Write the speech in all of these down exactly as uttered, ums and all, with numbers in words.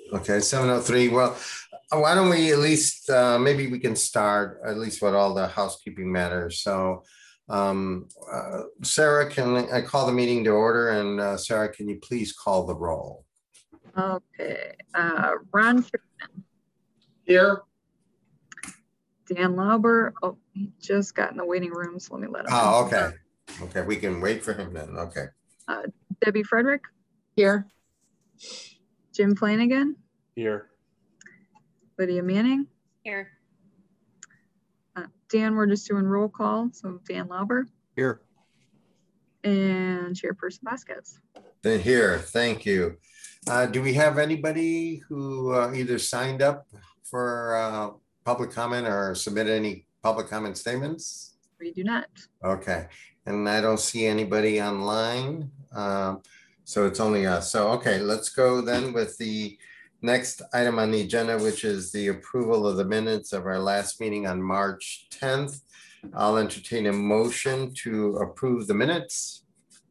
Okay, seven oh three. Well, why don't we at least, uh, maybe we can start at least with all the housekeeping matters. So, um, uh, Sarah, can I call the meeting to order? And uh, Sarah, can you please call the roll? Okay, uh, Ron Sherman. Here. Dan Lauber. Oh, he just got in the waiting room, so let me let him Oh, in. okay. Okay, we can wait for him then. Okay. Uh, Debbie Frederick. Here. Jim Flanagan. Here. Lydia Manning. Here. Uh, Dan, we're just doing roll call. So Dan Lauber. Here. And Chairperson Vasquez. Then here, thank you. Uh, do we have anybody who uh, either signed up for uh, public comment or submitted any public comment statements? We do not. Okay, and I don't see anybody online. Um, so it's only us. So, okay, let's go then with the next item on the agenda, which is the approval of the minutes of our last meeting on March tenth. I'll entertain a motion to approve the minutes.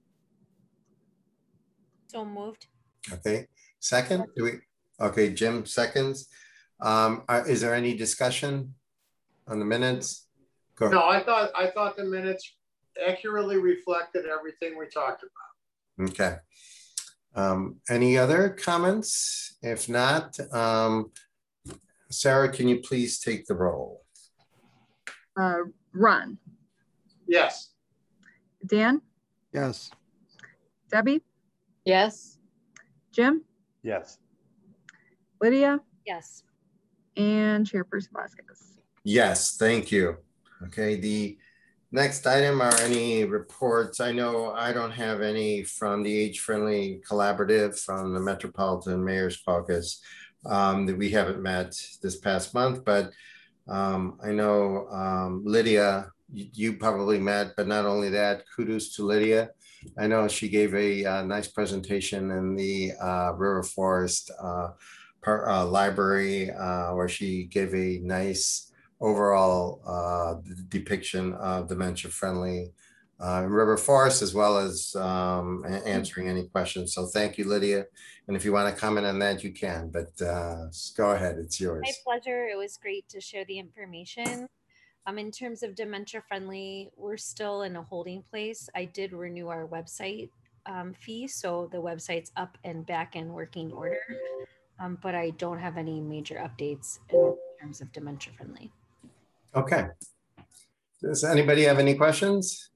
So moved. Okay, second, do we, okay, Jim seconds. Um, are- is there any discussion on the minutes? Go ahead. No, I thought I thought the minutes accurately reflected everything we talked about. Okay. Um, any other comments? If not, um, Sarah, can you please take the roll? Uh, Ron. Yes. Dan. Yes. Debbie. Yes. Jim. Yes. Lydia. Yes. And Chairperson Vasquez. Yes, thank you. Okay, the next item are any reports. I know I don't have any from the Age Friendly Collaborative from the Metropolitan Mayor's Caucus um, that we haven't met this past month, but um, I know um, Lydia, you, you probably met, but not only that, kudos to Lydia. I know she gave a uh, nice presentation in the uh, River Forest uh, per, uh, library uh, where she gave a nice overall uh, depiction of dementia-friendly uh, River Forest, as well as um, answering any questions. So thank you, Lydia. And if you want to comment on that, you can, but uh, go ahead, it's yours. My pleasure. It was great to share the information. Um, in terms of dementia friendly, we're still in a holding place. I did renew our website um, fee, so the website's up and back in working order, um, but I don't have any major updates in terms of dementia friendly. Okay. Does anybody have any questions?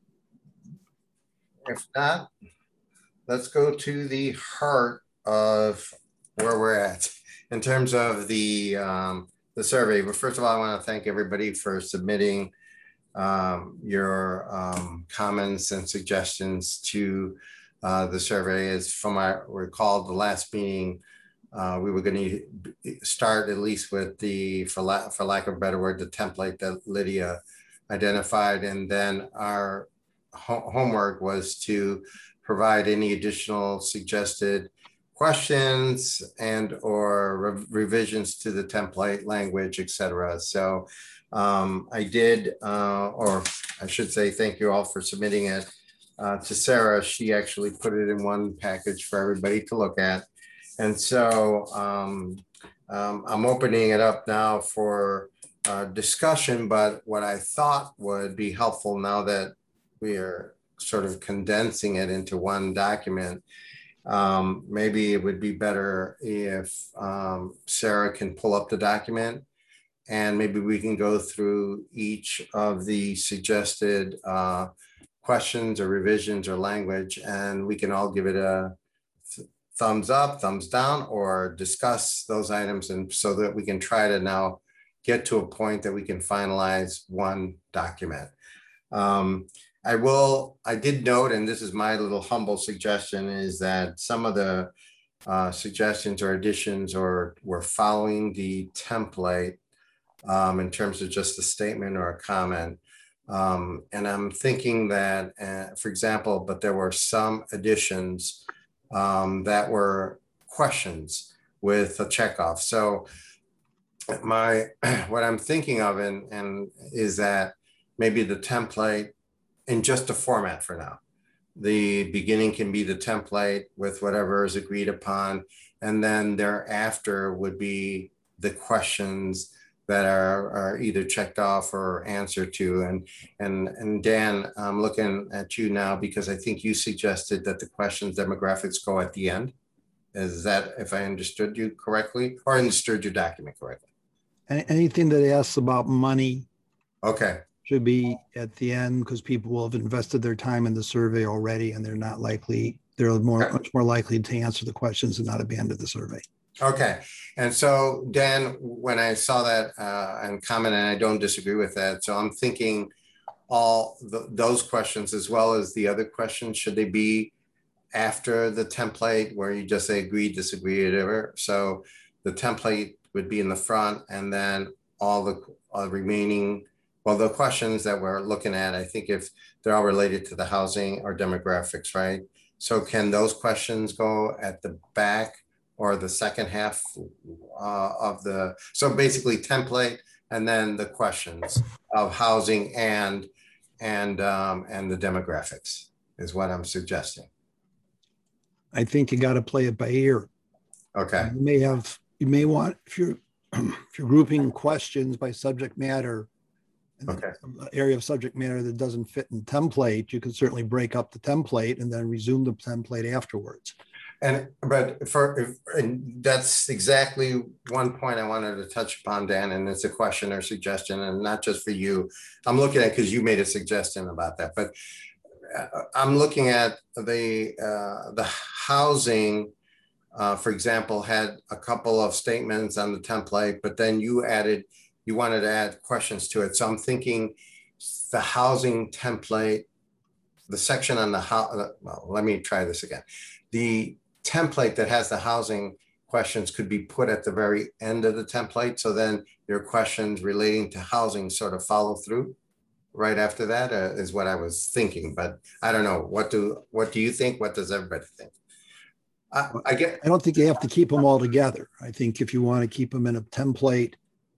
If not, let's go to the heart of where we're at in terms of the um, the survey. But first of all, I want to thank everybody for submitting um, your um, comments and suggestions to uh, the survey. As from I recall, the last meeting, uh, we were going to start at least with the, for, la for lack of a better word, the template that Lydia identified, and then our ho homework was to provide any additional suggested questions and or re revisions to the template language, et cetera. So um, I did, uh, or I should say, thank you all for submitting it uh, to Sarah. She actually put it in one package for everybody to look at. And so um, um, I'm opening it up now for uh, discussion, but what I thought would be helpful now that we are sort of condensing it into one document, um, maybe it would be better if um, Sarah can pull up the document and maybe we can go through each of the suggested uh, questions or revisions or language, and we can all give it a th thumbs up, thumbs down, or discuss those items, and so that we can try to now get to a point that we can finalize one document. Um, I will, I did note, and this is my little humble suggestion, is that some of the uh, suggestions or additions or were following the template um, in terms of just a statement or a comment. Um, and I'm thinking that, uh, for example, but there were some additions um, that were questions with a checkoff. So my, what I'm thinking of and, and is that maybe the template in just a format for now. The beginning can be the template with whatever is agreed upon. and then thereafter would be the questions that are, are either checked off or answered to. And, and, and Dan, I'm looking at you now because I think you suggested that the questions demographics go at the end. Is that, if I understood you correctly, or understood your document correctly? Any- Anything that asks about money Okay, should be at the end because people will have invested their time in the survey already and they're not likely, they're more, Okay. much more likely to answer the questions and not abandon the survey. okay. And so Dan, when I saw that uh, and commented, and I don't disagree with that. So I'm thinking all the, those questions as well as the other questions, should they be after the template where you just say agree, disagree, whatever? So the template would be in the front and then all the all remaining, well, the questions that we're looking at, I think if they're all related to the housing or demographics, right? So can those questions go at the back or the second half uh, of the, so basically template and then the questions of housing and, and, um, and the demographics is what I'm suggesting. I think you got to play it by ear. Okay, You may have, you may want, if you're, if you're grouping questions by subject matter, and then Okay. some area of subject matter that doesn't fit in the template, you can certainly break up the template and then resume the template afterwards. and, but for, if- and that's exactly one point I wanted to touch upon, Dan, and it's a question or suggestion, and not just for you. I'm looking at, because you made a suggestion about that, but uh, I'm looking at the, uh, the housing, uh, for example, had a couple of statements on the template, but then you added, you wanted to add questions to it. So I'm thinking the housing template, the section on the how, well, let me try this again. The template that has the housing questions could be put at the very end of the template. So then your questions relating to housing sort of follow through right after that uh, is what I was thinking, but I don't know. What do, what do you think? What does everybody think? I, I get, I don't think you have to keep them all together. I think if you want to keep them in a template,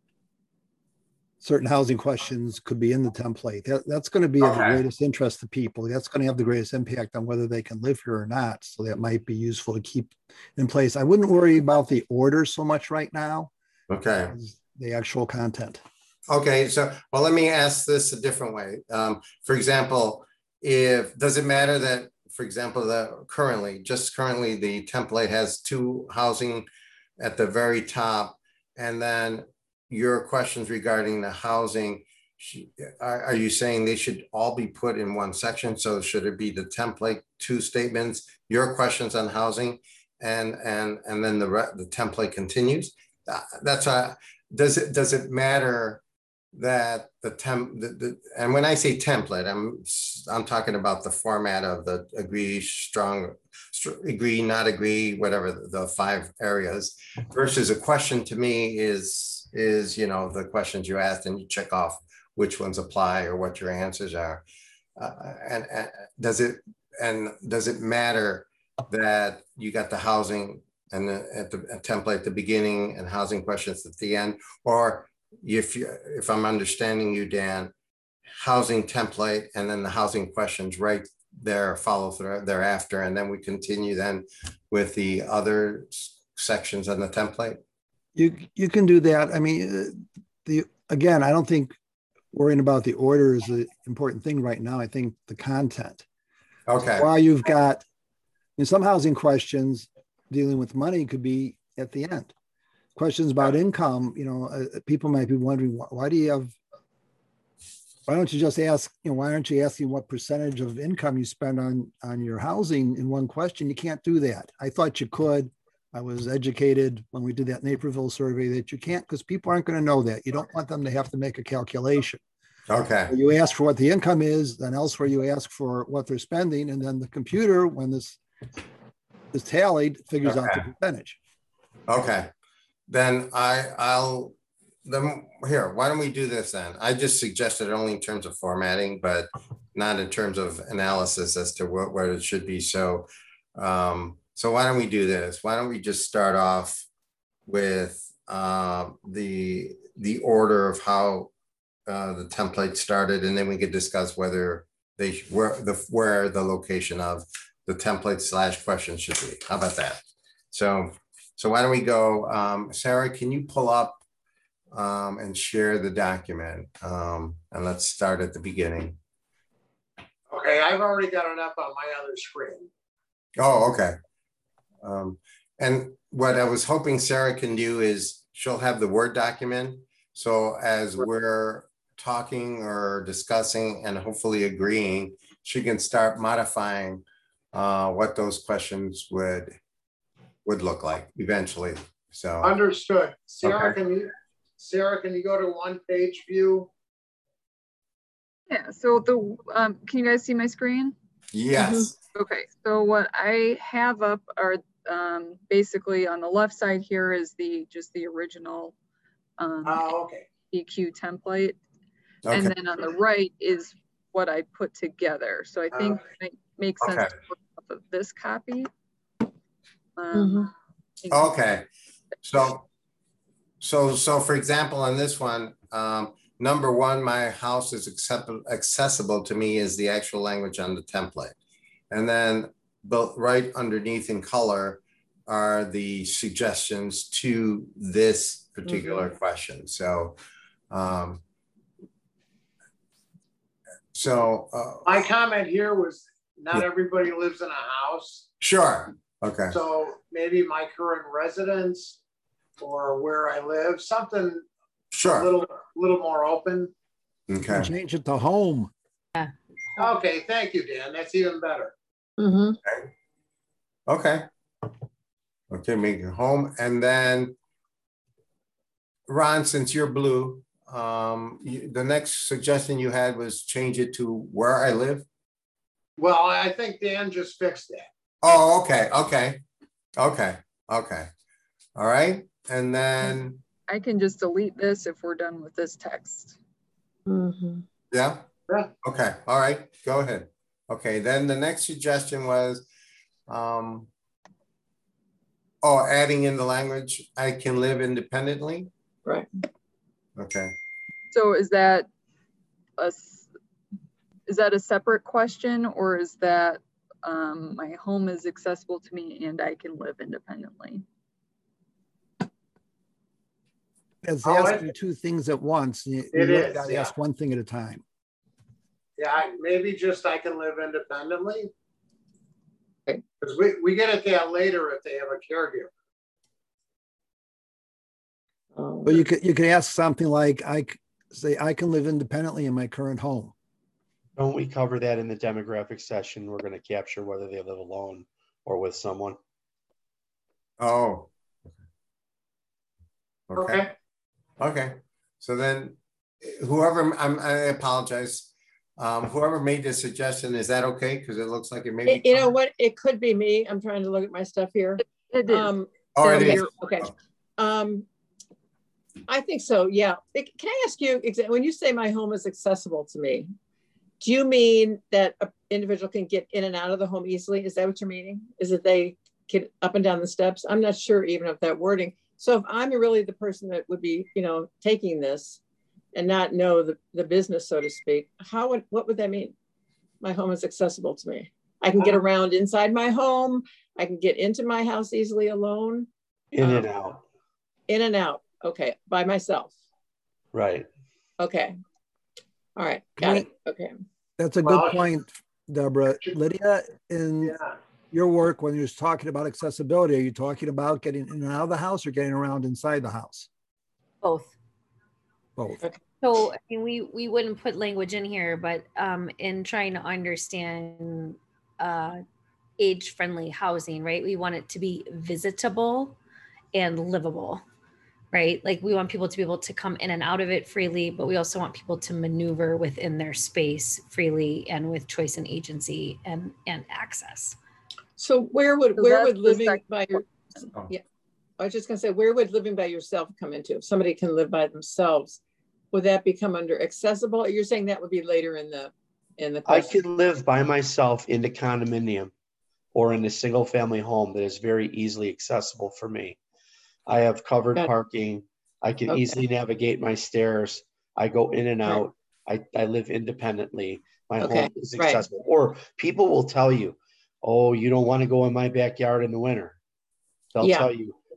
certain housing questions could be in the template. That, that's going to be of the Okay. greatest interest to people. That's going to have the greatest impact on whether they can live here or not. So that might be useful to keep in place. I wouldn't worry about the order so much right now okay. as the actual content. Okay, so, well, let me ask this a different way. Um, for example, if, does it matter that, for example, the currently, just currently the template has two housing at the very top, and then your questions regarding the housing, are, are you saying they should all be put in one section? So should it be the template, two statements, your questions on housing, and and and then the re- the template continues? That's a, does it does it matter that the temp the, the, and when I say template, I'm I'm talking about the format of the agree, strong, agree, not agree, whatever the, the five areas, versus a question to me is is you know the questions you asked and you check off which ones apply or what your answers are, uh, and, and does it and does it matter that you got the housing and the, at the a template at the beginning and housing questions at the end, or if you, if I'm understanding you, Dan, housing template and then the housing questions right there, follow through thereafter, and then we continue then with the other sections on the template? You you can do that. I mean, the again, I don't think worrying about the order is the important thing right now. I think the content. Okay. While you've got in some housing questions dealing with money could be at the end. Questions about income, you know, uh, people might be wondering, why, why do you have, why don't you just ask, you know, why aren't you asking what percentage of income you spend on, on your housing in one question? You can't do that. I thought you could. I was educated when we did that Naperville survey that you can't, because people aren't going to know that. You don't want them to have to make a calculation. Okay. You ask for what the income is, then elsewhere you ask for what they're spending, and then the computer, when this is tallied, figures out the Okay. percentage. Okay. Then I, I'll, then here, why don't we do this then? I just suggested only in terms of formatting, but not in terms of analysis as to what, what it should be. So, um, so why don't we do this? Why don't we just start off with uh, the, the order of how uh, the template started, and then we could discuss whether they, where the, where the location of the template slash question should be. How about that? So So why don't we go, um, Sarah, can you pull up um, and share the document? Um, and let's start at the beginning. Okay, I've already got it up on my other screen. Oh, okay. Um, and what I was hoping Sarah can do is she'll have the Word document. So as we're talking or discussing and hopefully agreeing, she can start modifying uh, what those questions would would look like eventually. So Understood. Sarah, Okay. can you, Sarah, can you go to one page view? Yeah, so the, um, can you guys see my screen? yes. Okay, so what I have up are, um, basically on the left side here is the, just the original, um, Oh, okay. E Q template. And Okay. then on the right is what I put together. So I think Okay. it makes sense Okay. to work off of this copy. Um, Mhm. and- Okay. So so so for example, on this one, um, number one, my house is acceptable accessible to me is the actual language on the template. And then but right underneath in color are the suggestions to this particular question. So um so uh, My comment here was not Yeah. everybody lives in a house. sure. Okay. So maybe my current residence or where I live, something a Sure. little, little more open. Okay. Change it to home. Okay, thank you, Dan. That's even better. Mhm. Okay. Okay, make it home. And then Ron, since you're blue, um, you, the next suggestion you had was change it to where I live. Well, I think Dan just fixed that. Oh, okay, okay, okay, okay. All right. And then, I can just delete this if we're done with this text. Mhm. yeah, Yeah. okay, all right, go ahead. Okay, then the next suggestion was, um, oh, adding in the language, I can live independently. Right. Okay. So is that a, s- is that a separate question, or is that, um, my home is accessible to me and I can live independently? It's Oh, asking it- two things at once. You, you It really is, gotta yeah. ask one thing at a time. Yeah, I- maybe just I can live independently. Okay. Because we, we get at that later if they have a caregiver. Um, But you could, you could ask something like, I c- say, I can live independently in my current home. Don't we cover that in the demographic session? We're gonna capture whether they live alone or with someone. Oh. Okay. Okay. Okay, so then whoever, I'm, I apologize. Um, whoever made this suggestion, is that okay? Because it looks like it may Y- be. You know what? It could be me. I'm trying to look at my stuff here. It is. Um, Oh, it okay, is. okay. Um, I think so, yeah. It- Can I ask you, exa- when you say my home is accessible to me, do you mean that an individual can get in and out of the home easily? Is that what you're meaning? Is it they get up and down the steps? I'm not sure even of that wording. So if I'm really the person that would be, you know, taking this and not know the, the business, so to speak, how would, what would that mean? My home is accessible to me. I can get around inside my home. I can get into my house easily alone, In and Um, out, in and out. Okay, by myself. right? Okay. All right, got it. Okay. That's a Well, good point, Deborah. Lydia, in Yeah. your work, when you're talking about accessibility, are you talking about getting in and out of the house or getting around inside the house? Both. Both. So I mean, we we wouldn't put language in here, but um, in trying to understand uh, age-friendly housing, right? We want it to be visitable and livable, right? Like we want people to be able to come in and out of it freely, but we also want people to maneuver within their space freely and with choice and agency and and access. So where would, So where that's would the living second by your, Oh. yeah. I was just gonna say, where would living by yourself come into? If somebody can live by themselves, would that become under accessible? Or you're saying that would be later in the, in the I question? could live by myself in a condominium or in a single family home that is very easily accessible for me. I have covered Got it. parking. I can Okay. easily navigate my stairs. I go in and Right. out. I, I live independently. My Okay, home is right. accessible. Or people will tell you, oh, you don't want to go in my backyard in the winter. They'll Yeah. tell you,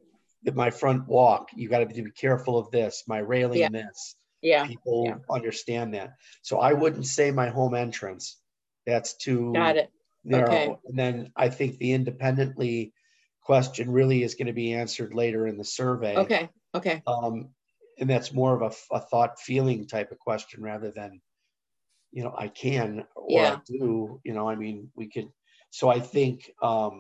at my front walk, you got to be careful of this, my railing Yeah. this. Yeah, People yeah. understand that. So I wouldn't say my home entrance. That's too Got it. narrow. Okay. And then I think the independently question really is going to be answered later in the survey. Okay, okay. Um, and that's more of a, a thought feeling type of question rather than, you know, I can or Yeah. I do, you know, I mean, we could, so I think, um,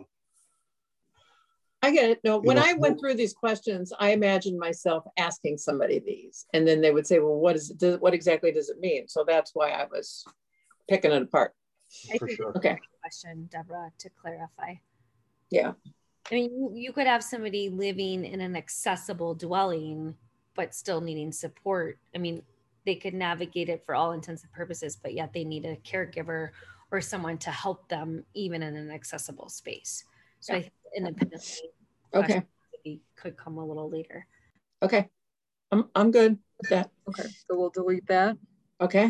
I get it. No, You when know, I went through these questions, I imagined myself asking somebody these, and then they would say, well, what is it, does, what exactly does it mean? So that's why I was picking it apart. I for think sure. it's a Okay. great question, Deborah, to clarify. Yeah. I mean, you, you could have somebody living in an accessible dwelling, but still needing support. I mean, they could navigate it for all intents and purposes, but yet they need a caregiver or someone to help them even in an accessible space. So Yeah. I think independently Okay. maybe could come a little later. Okay. I'm, I'm good with that. Okay, so we'll delete that. Okay.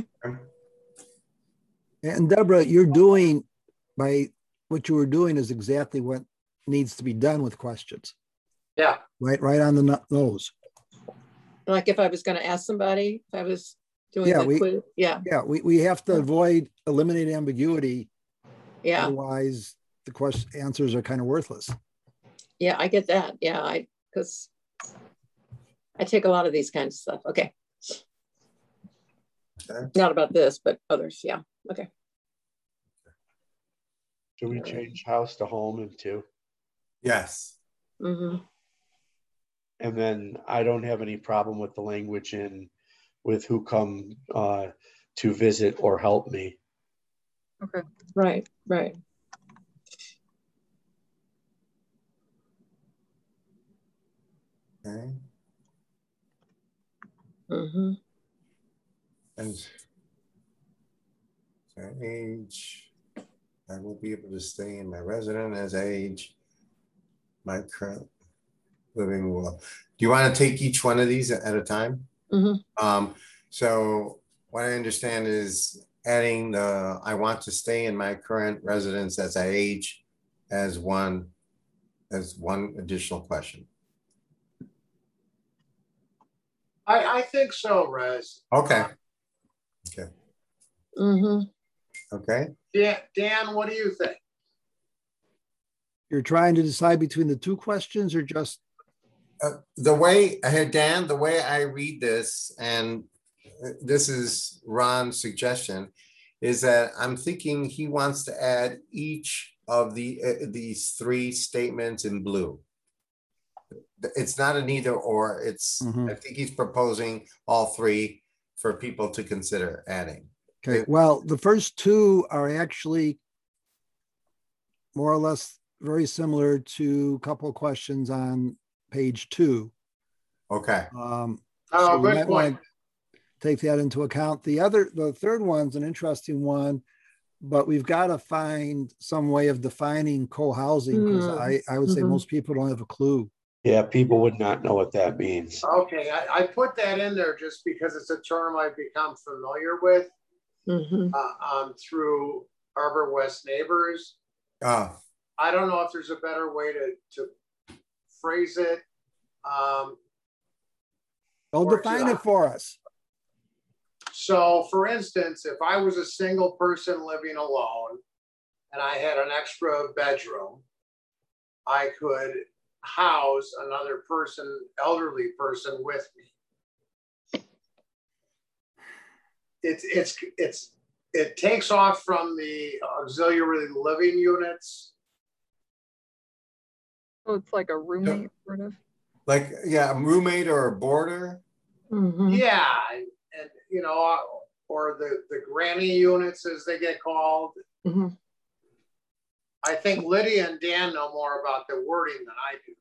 And Deborah, you're doing by what you were doing is exactly what needs to be done with questions, Yeah, right? Right on the no- nose. Like if I was going to ask somebody, if I was doing Yeah, the we- quiz. Yeah. Yeah, we, we have to avoid eliminate ambiguity. Yeah. Otherwise, the question answers are kind of worthless. Yeah. I get that. Yeah. I, because I take a lot of these kinds of stuff. Okay. Okay. Not about this, but others. Yeah. Okay. Should we change house to home into? Yes. Mm-hmm. And then I don't have any problem with the language in with who come uh, to visit or help me. Okay, Right. Right. Okay. Mm-hmm. And so age, I will be able to stay in my resident as age. My current living will. Do you want to take each one of these at a time? Mm-hmm. Um, so what I understand is adding the, I want to stay in my current residence as I age as one, as one additional question. I, I think so, Rez. Okay. Okay. Mm-hmm. Okay. Dan, Dan, what do you think? You're trying to decide between the two questions or just, Uh, the way, uh, Dan, the way I read this, and this is Ron's suggestion, is that I'm thinking he wants to add each of the uh, these three statements in blue. It's not an either or. It's Mhm. I think he's proposing all three for people to consider adding. okay, well, the first two are actually more or less very similar to a couple of questions on page two. Okay. Um, Oh, so we good might point. want to take that into account. The other, the third one's an interesting one, but we've got to find some way of defining co-housing because Mm. I, I would say Mhm. most people don't have a clue. Yeah, people would not know what that means. Okay, I, I put that in there just because it's a term I've become familiar with Mm-hmm. uh, um, through Arbor West Neighbors. Uh, I don't know if there's a better way to, to phrase it. Um, Don't Or define to- it for us. So for instance, if I was a single person living alone and I had an extra bedroom, I could house another person, elderly person with me. It's, it's, it's, it takes off from the auxiliary living units. so it's like a roommate sort of. like, yeah, a roommate or a boarder. Mm-hmm. Yeah, and, and you know, or the, the granny units as they get called. Mm-hmm. I think Lydia and Dan know more about the wording than I do.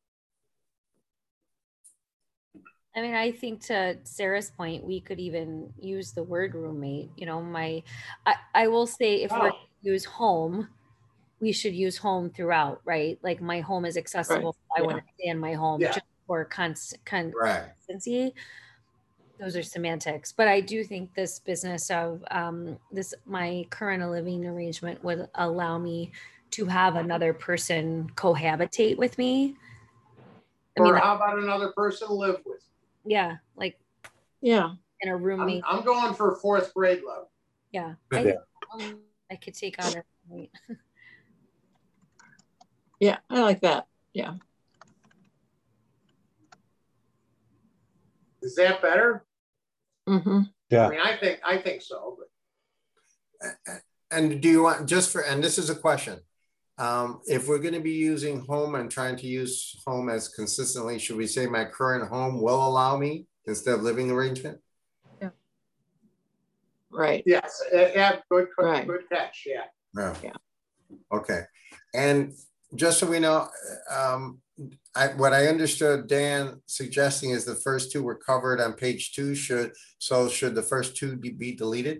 I mean, I think to Sarah's point, we could even use the word roommate. You know, my, I, I will say if we're Oh. gonna use home, we should use home throughout, right? Like my home is accessible. I yeah. want to stay in my home Yeah. just for constant Right. consistency. Those are semantics, but I do think this business of um, this, my current living arrangement would allow me to have another person cohabitate with me. I mean, Or like, how about another person live with? yeah, like Yeah. in a I'm, roommate. I'm going for fourth grade level. Yeah. Yeah. I, think, um, I could take on a roommate. Yeah, I like that. Yeah. Is that better? Mm-hmm. I Yeah. mean, I think, I think so, but And do you want, just for, and this is a question. Um, if we're gonna be using home and trying to use home as consistently, should we say my current home will allow me instead of living arrangement? Right. yes, eh, yeah, good, Right. good catch, yeah. No. Yeah. Okay. And just so we know, um, I, what I understood Dan suggesting is the first two were covered on page two. Should, so should the first two be, be deleted?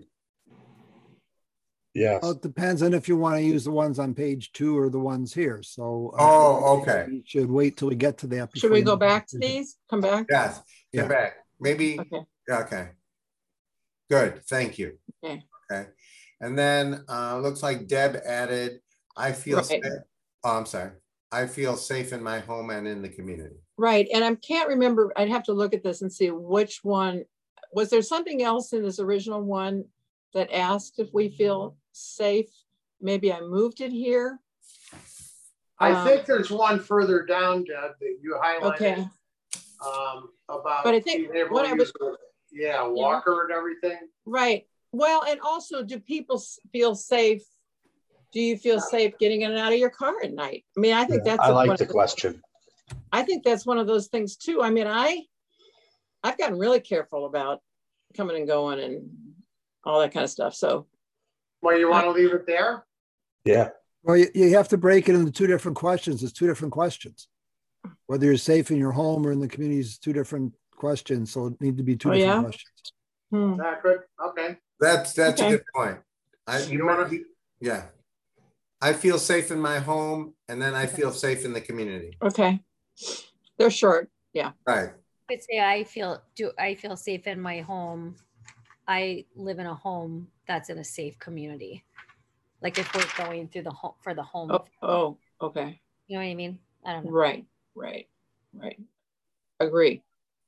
Yes. Well, it depends on if you want to use the ones on page two or the ones here. So. uh, Oh, okay. We should wait till we get to that. Should before we you go make a back to decision. these? Come back? Yes, Yeah. get back. Maybe, Okay. okay. Good, thank you. Okay. Okay. And then uh looks like Deb added, I feel, Right. sa- oh, I'm sorry. I feel safe in my home and in the community. Right. And I can't remember, I'd have to look at this and see which one, was there something else in this original one that asked if we feel safe? Maybe I moved it here. I Um, think there's one further down, Deb, that you highlighted. Okay. Um, about. But I think being able what to I was- use the- Yeah, walker and everything. Right. Well, and also, do people s- feel safe? Do you feel safe getting in and out of your car at night? I mean, I think that's. I a- one like of the the- question. I think that's one of those things too. I mean, I, I've gotten really careful about coming and going and all that kind of stuff. So, Well, you want to leave it there? Yeah. Well, you, you have to break it into two different questions. It's two different questions. Whether you're safe in your home or in the community is two different questions. So it need to be two Oh, different yeah? questions. hmm, Not good, okay. That's, that's a Okay. good point. I, you You wanna- wanna, yeah. I feel safe in my home and then I feel safe in the community. okay. They're short. Yeah. Right. I could say I feel do I feel safe in my home. I live in a home that's in a safe community. Like if we're going through the home for the home, Oh, oh, okay. you know what I mean? I don't know. Right, right, right. Agree.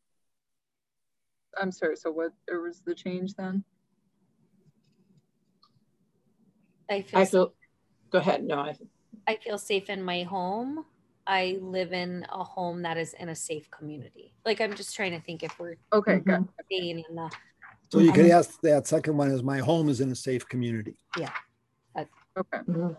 I'm sorry, so what, there was the change then? I feel I feel, go ahead. No, I, I feel safe in my home. I live in a home that is in a safe community. Like I'm just trying to think if we're Okay, got, Mhm. staying in the So you could Mhm. ask that second one is my home is in a safe community. okay. Mhm.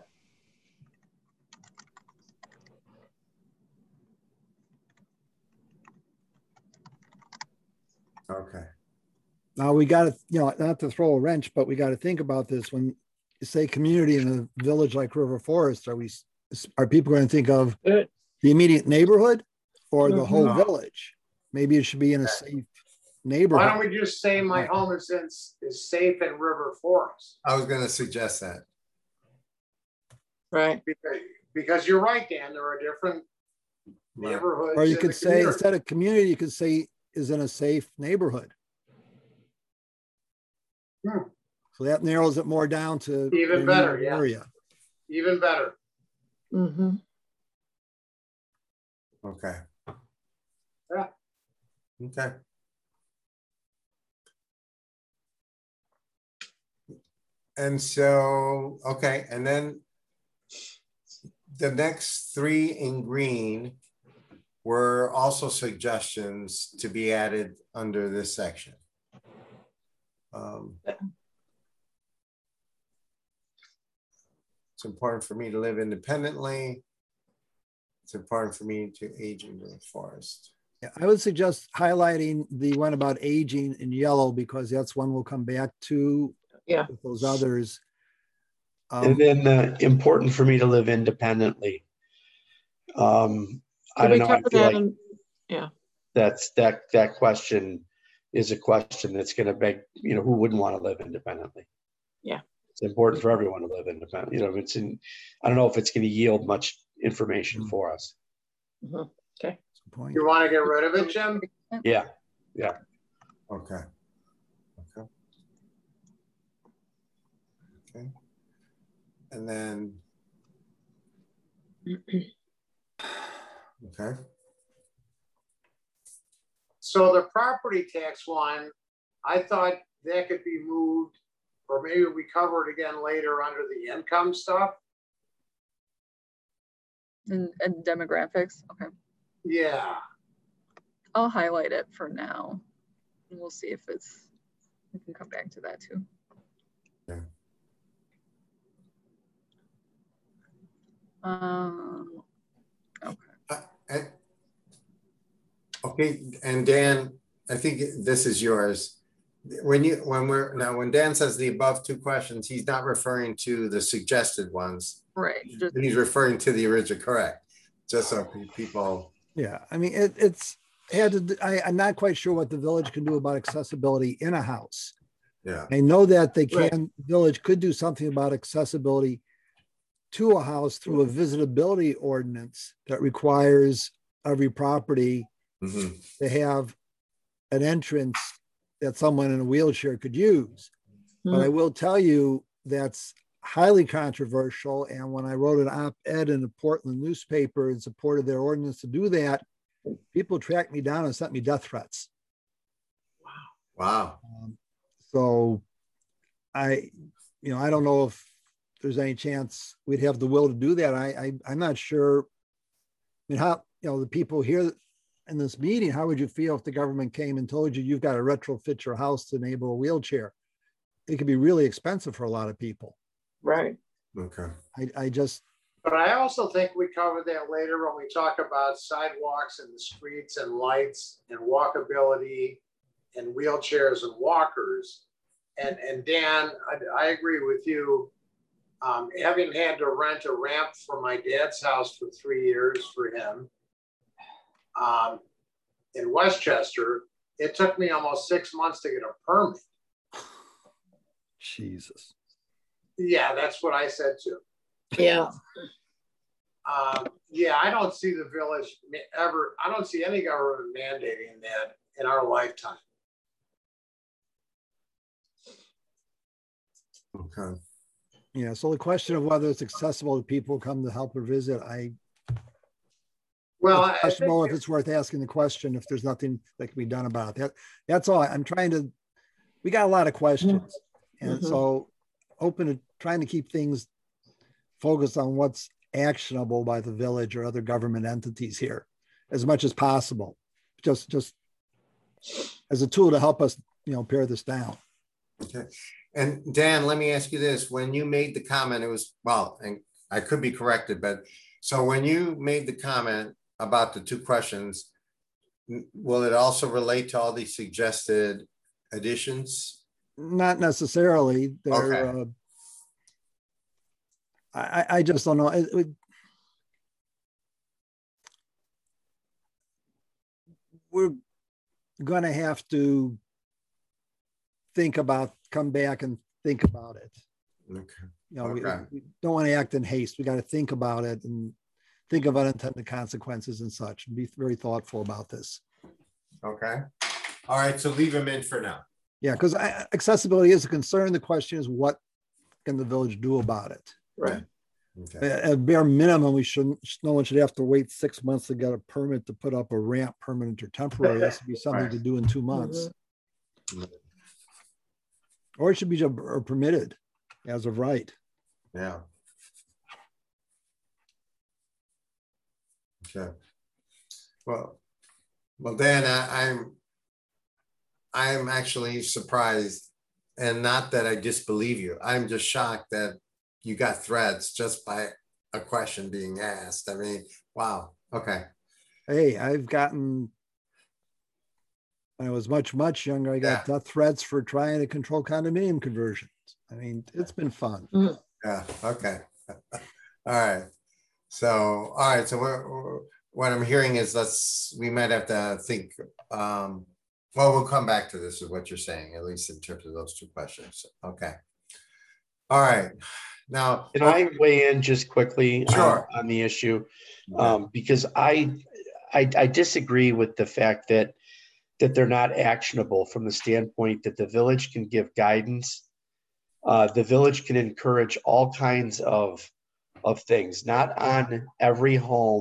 Okay. Now we got to, you know, not to throw a wrench, but we got to think about this when you say community in a village like River Forest. Are we, are people going to think of Good. the immediate neighborhood or the whole Mhm. village? Maybe it should be in a safe Why neighborhood. don't we just say my home is in, is safe in River Forest? I was gonna suggest that. Right. Because, because you're right, Dan, there are different Right. neighborhoods. Or you in could the say, community. instead of community, you could say is in a safe neighborhood. Hmm. So that narrows it more down to Even the better, immediate yeah. area. Even better. Mm-hmm. Okay. Yeah. Okay. And so, okay, and then the next three in green were also suggestions to be added under this section. Um, it's important for me to live independently. It's important for me to age in the forest. Yeah, I would suggest highlighting the one about aging in yellow because that's one we'll come back to. Yeah. With those others. And Um, then uh, important for me to live independently. Um, I Did we don't know. I cover feel that? like in- Yeah. that's that that question is a question that's going to beg, you know, who wouldn't want to live independently? Yeah. It's important for everyone to live independent. You know, if it's in, I don't know if it's going to yield much information Mm. for us. Mhm. Okay. that's the point. You want to get rid of it, Jim? Yeah. Okay. Okay. Okay. And then. Okay. so the property tax one, I thought that could be moved, or maybe we cover it again later under the income stuff. And, and demographics, okay. Yeah. I'll highlight it for now. And we'll see if it's, we can come back to that too. Yeah. Um, okay. Uh, and, okay, and Dan, I think this is yours. When you when we're now when Dan says the above two questions, he's not referring to the suggested ones. Right. Just, He's referring to the original, correct? Just so people. Yeah, I mean, it, it's had to. do- I, I'm not quite sure what the village can do about accessibility in a house. Yeah. I know that they can. Right. Village could do something about accessibility to a house through a visitability ordinance that requires every property Mhm. to have an entrance that someone in a wheelchair could use. But I will tell you that's highly controversial. And when I wrote an op-ed in the Portland newspaper in support of their ordinance to do that, people tracked me down and sent me death threats. Wow. Um, so I, you know, I don't know if there's any chance we'd have the will to do that. I, I I'm not sure. I mean, how, you know, the people here in this meeting, how would you feel if the government came and told you you've got to retrofit your house to enable a wheelchair? It could be really expensive for a lot of people. Right. Okay. I, I just, But I also think we cover that later when we talk about sidewalks and the streets and lights and walkability and wheelchairs and walkers. And, and Dan, I, I agree with you. Um, having had to rent a ramp for my dad's house for three years for him um, in Westchester, it took me almost six months to get a permit. Jesus. Yeah, that's what I said too. Yeah. Um, yeah, I don't see the village ever, I don't see any government mandating that in our lifetime. Okay. Yeah. So the question of whether it's accessible to people who come to help or visit, I, Well, it's I questionable think if it's worth asking the question if there's nothing that can be done about that. That's all. I'm trying to. We got a lot of questions, and Mhm. so open to trying to keep things focused on what's actionable by the village or other government entities here, as much as possible. Just, just as a tool to help us, you know, pare this down. Okay. And Dan, let me ask you this. When you made the comment, it was, well, and I could be corrected, but so when you made the comment about the two questions, n- will it also relate to all these suggested additions? Not necessarily. They're. Okay. Uh, I, I just don't know. It, it, we're going to have to think about, come back and think about it. Okay. You know, we, Okay. we don't want to act in haste. We got to think about it and think of unintended consequences and such, and be very thoughtful about this. Okay. All right. So leave them in for now. Yeah, because accessibility is a concern. The question is, what can the village do about it? Right. Okay. At at bare minimum, we shouldn't, no one should have to wait six months to get a permit to put up a ramp, permanent or temporary. That should be something Right. to do in two months. Mhm. Or it should be just or permitted as of right. Yeah. Okay. Well, well, Dan, I, I'm, I'm actually surprised, and not that I disbelieve you. I'm just shocked that you got threats just by a question being asked. I mean, wow. Okay. Hey, I've gotten, when I was much, much younger, I got Yeah. death threats for trying to control condominium conversions. I mean, it's been fun. Yeah. Okay. All right. So, all right. So we're, we're- what I'm hearing is let's, we might have to think, um, well, we'll come back to this is what you're saying, at least in terms of those two questions. Okay. All right. Now, Can I weigh in just quickly on- Sure. on the issue? Okay. Um, because I, I, I disagree with the fact that, that they're not actionable from the standpoint that the village can give guidance. Uh, the village can encourage all kinds of, of things, not on every home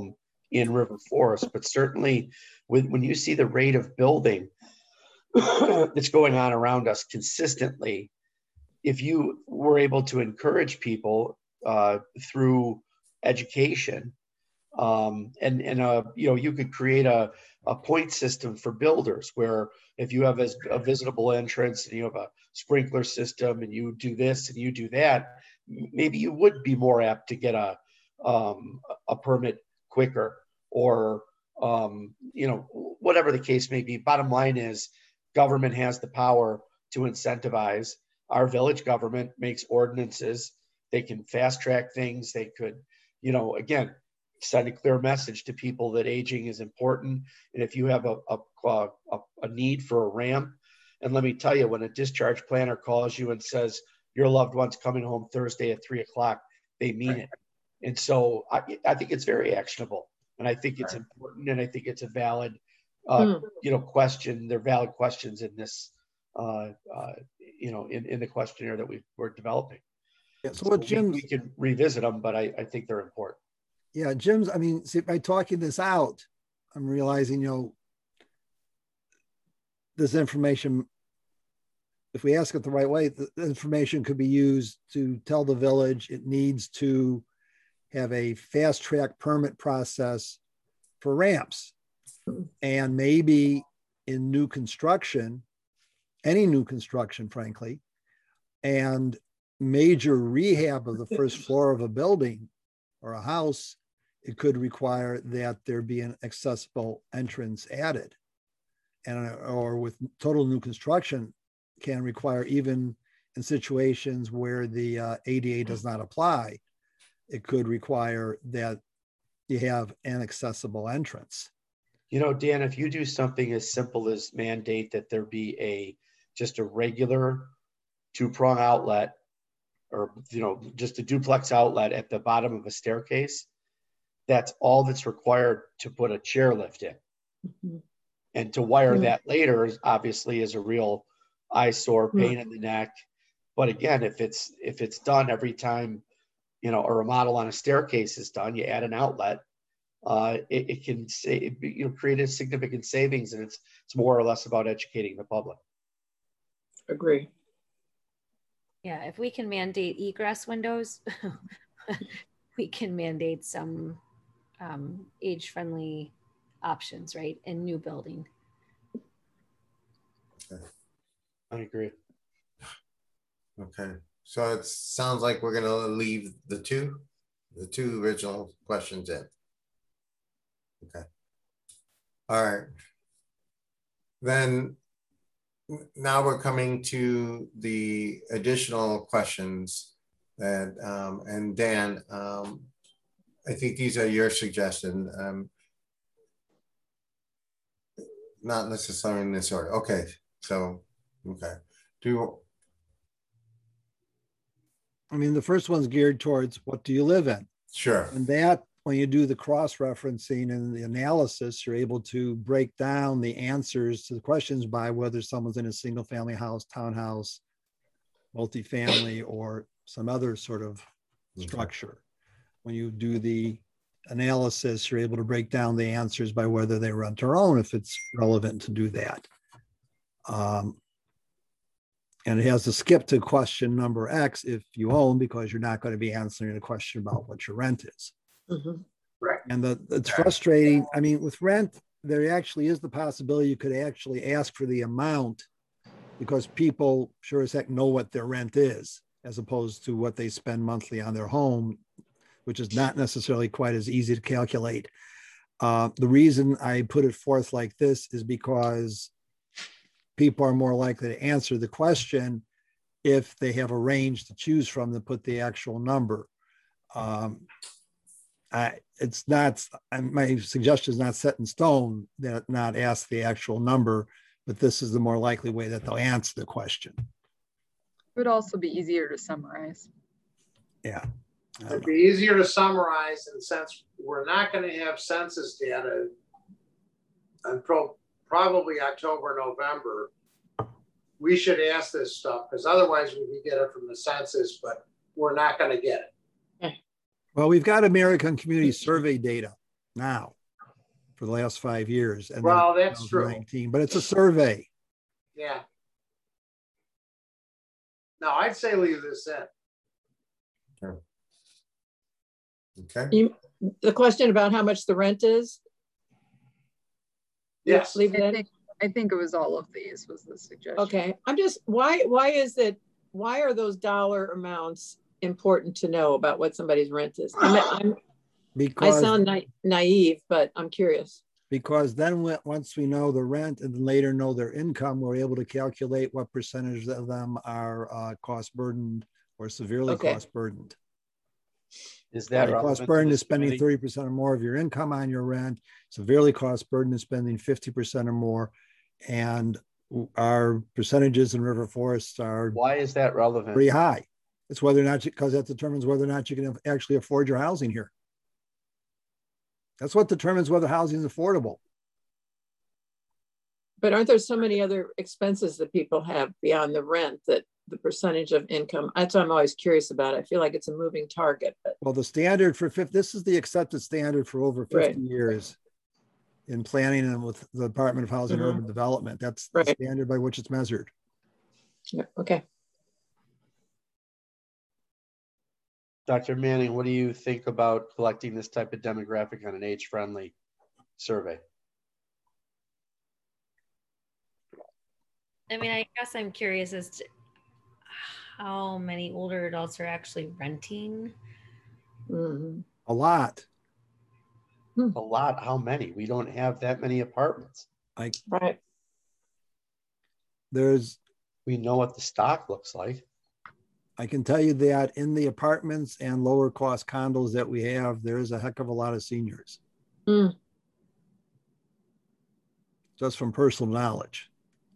in River Forest, but certainly with, when you see the rate of building that's going on around us consistently, if you were able to encourage people uh, through education, um, and and uh, you know, you could create a a point system for builders where if you have a, a visitable entrance and you have a sprinkler system and you do this and you do that, maybe you would be more apt to get a um, a permit quicker, or um, you know, whatever the case may be. Bottom line is, government has the power to incentivize. Our village government makes ordinances. They can fast track things. They could, you know, again, send a clear message to people that aging is important. And if you have a, a, a, a need for a ramp, and let me tell you, when a discharge planner calls you and says, your loved one's coming home Thursday at three o'clock, they mean right. it. And so I, I think it's very actionable, and I think it's right. important, and I think it's a valid, uh, mm. you know, question. They're valid questions in this, uh, uh, you know, in, in the questionnaire that we we're developing. Yeah, so what so Jim, we, we can revisit them, but I, I think they're important. Yeah, Jim's, I mean, see, by talking this out, I'm realizing, you know, this information, if we ask it the right way, the information could be used to tell the village it needs to have a fast track permit process for ramps. And maybe in new construction, any new construction, frankly, and major rehab of the first floor of a building or a house, it could require that there be an accessible entrance added. And or with total new construction, can require, even in situations where the uh, A D A does not apply, it could require that you have an accessible entrance. You know, Dan, if you do something as simple as mandate that there be a just a regular two-prong outlet, or, you know, just a duplex outlet at the bottom of a staircase, that's all that's required to put a chairlift in. Mm-hmm. And to wire mm-hmm. that later is obviously is a real eyesore, pain mm-hmm. in the neck. But again, if it's if it's done every time, you know, a remodel on a staircase is done, you add an outlet, uh, it, it can say, you know, create a significant savings, and it's it's more or less about educating the public. Agree. Yeah, if we can mandate egress windows, we can mandate some um, age-friendly options, right, in new building. Okay. I agree. Okay, so it sounds like we're gonna leave the two, the two original questions in. Okay. All right. Then now we're coming to the additional questions that, um, and Dan, um, I think these are your suggestions, um, not necessarily in this order. Okay, so, okay. Do I mean, the first one's geared towards what do you live in? Sure. And that, when you do the cross-referencing and the analysis, you're able to break down the answers to the questions by whether someone's in a single family house, townhouse, multifamily, or some other sort of structure. Okay. When you do the analysis, you're able to break down the answers by whether they rent or own, if it's relevant to do that. Um, and it has to skip to question number X if you own, because you're not going to be answering a question about what your rent is. Mm-hmm. Right. And the, it's frustrating. I mean, with rent, there actually is the possibility you could actually ask for the amount, because people sure as heck know what their rent is, as opposed to what they spend monthly on their home, which is not necessarily quite as easy to calculate. Uh, the reason I put it forth like this is because people are more likely to answer the question if they have a range to choose from to put the actual number. Um, I, it's not, my suggestion is not set in stone that not ask the actual number, but this is the more likely way that they'll answer the question. It would also be easier to summarize. Yeah. It'd be easier to summarize, and since we're not going to have census data until probably October, November, we should ask this stuff, because otherwise we can get it from the census, but we're not going to get it. Well, we've got American Community Survey data now. for the last five years. And Well, then that's true. twenty nineteen, but it's a survey. Yeah. No, I'd say leave this in. Okay. You, the question about how much the rent is? Yes. Leave it I in? think, I think it was all of these was the suggestion. Okay, I'm just, why, why is it, why are those dollar amounts important to know about what somebody's rent is? I'm, I'm, I Because sound na- naive, but I'm curious. because then when- once we know the rent and then later know their income, we're able to calculate what percentage of them are uh, cost burdened or severely Okay. cost burdened. Is that Like relevant cost to burden this is spending committee? thirty percent or more of your income on your rent. Severely cost burden is spending fifty percent or more. And our percentages in river forests are Why is that relevant? pretty high. It's whether or not, because that determines whether or not you can actually afford your housing here. That's what determines whether housing is affordable. But aren't there so many other expenses that people have beyond the rent that the percentage of income, that's what I'm always curious about. I feel like it's a moving target, but Well, the standard for fifty, this is the accepted standard for over fifty Right. years in planning and with the Department of Housing and Mhm. Urban Development. That's the Right. standard by which it's measured. yeah, okay. Doctor Manning, what do you think about collecting this type of demographic on an age-friendly survey? I mean, I guess I'm curious as to how many older adults are actually renting. Mhm. A lot. A lot. How many? We don't have that many apartments. Like Right. there's, We know what the stock looks like. I can tell you that in the apartments and lower cost condos that we have, there is a heck of a lot of seniors. Mm. Just from personal knowledge.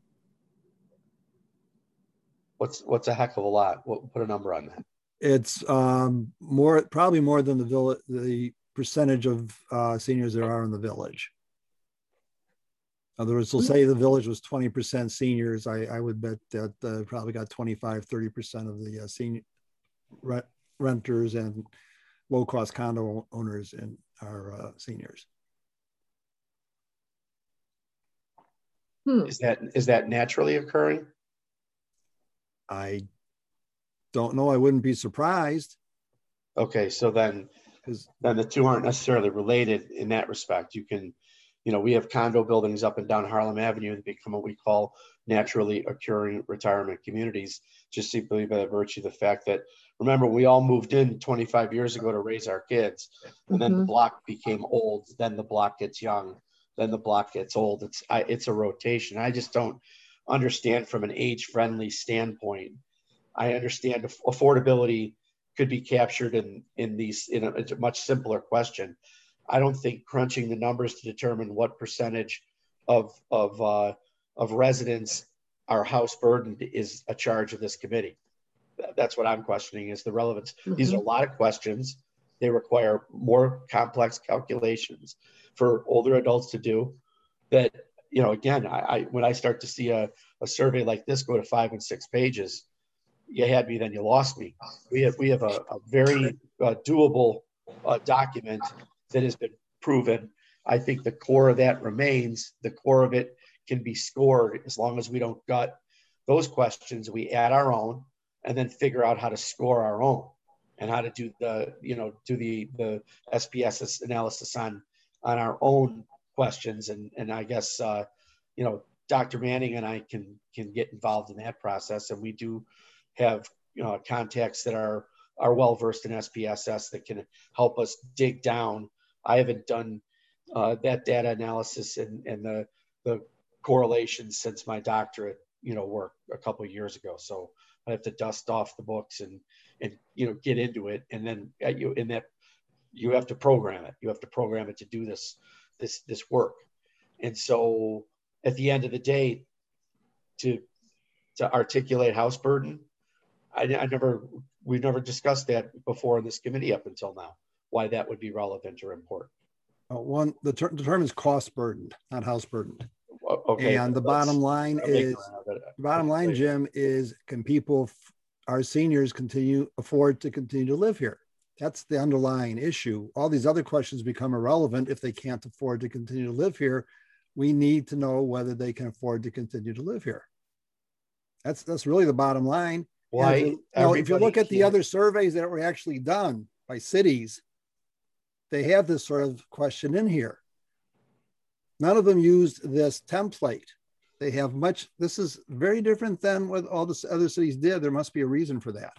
What's what's a heck of a lot? What, put a number on that. It's um, more, probably more than the village, the percentage of uh, seniors there are in the village. In other words, we'll say the village was twenty percent seniors. I, I would bet that uh, probably got twenty-five, thirty percent of the uh, senior rent, renters and low cost condo owners and are uh, seniors. Hmm. Is that is that naturally occurring? I don't know. I wouldn't be surprised. Okay, so then Because then the two aren't necessarily related in that respect. You can, you know, we have condo buildings up and down Harlem Avenue that become what we call naturally occurring retirement communities, just simply by virtue of the fact that, remember, we all moved in twenty-five years ago to raise our kids, and then the Mhm. block became old, then the block gets young, then the block gets old. It's I, it's a rotation. I just don't understand from an age-friendly standpoint. I understand aff- affordability could be captured in in these in a, it's a much simpler question. I don't think crunching the numbers to determine what percentage of of uh, of residents are house burdened is a charge of this committee. Th- That's what I'm questioning is the relevance. These are a lot of questions. They require more complex calculations for older adults to do. That, you know, again, I, I when I start to see a, a survey like this go to five and six pages, you had me, then you lost me. We have we have a, a very uh, doable uh, document that has been proven. I think the core of that remains. The core of it can be scored as long as we don't gut those questions. We add our own and then figure out how to score our own and how to do the, you know, do the the S P S analysis on on our own questions. And and I guess uh, you know, Doctor Manning and I can can get involved in that process, and we do have, you know, contacts that are are well versed in S P S S that can help us dig down. I haven't done uh, that data analysis and, and the the correlations since my doctorate, you know, work a couple of years ago. So I have to dust off the books and and you know get into it, and then uh, you in that you have to program it. You have to program it to do this this this work. And so at the end of the day, to to articulate house burden, I, I never, we've never discussed that before in this committee up until now, why that would be relevant or important. uh, one, the, ter- the term is cost burdened, not house burdened. O- Okay. And the let's- bottom line I'm ignorant is, of it. the bottom line, Wait. Jim, is can people, f- our seniors continue, afford to continue to live here? That's the underlying issue. All these other questions become irrelevant if they can't afford to continue to live here. We need to know whether they can afford to continue to live here. That's that's really the bottom line. Why? If you, you know, if you look at the can't- other surveys that were actually done by cities, they have this sort of question in here. None of them used this template. They have much, this is very different than what all the other cities did. There must be a reason for that.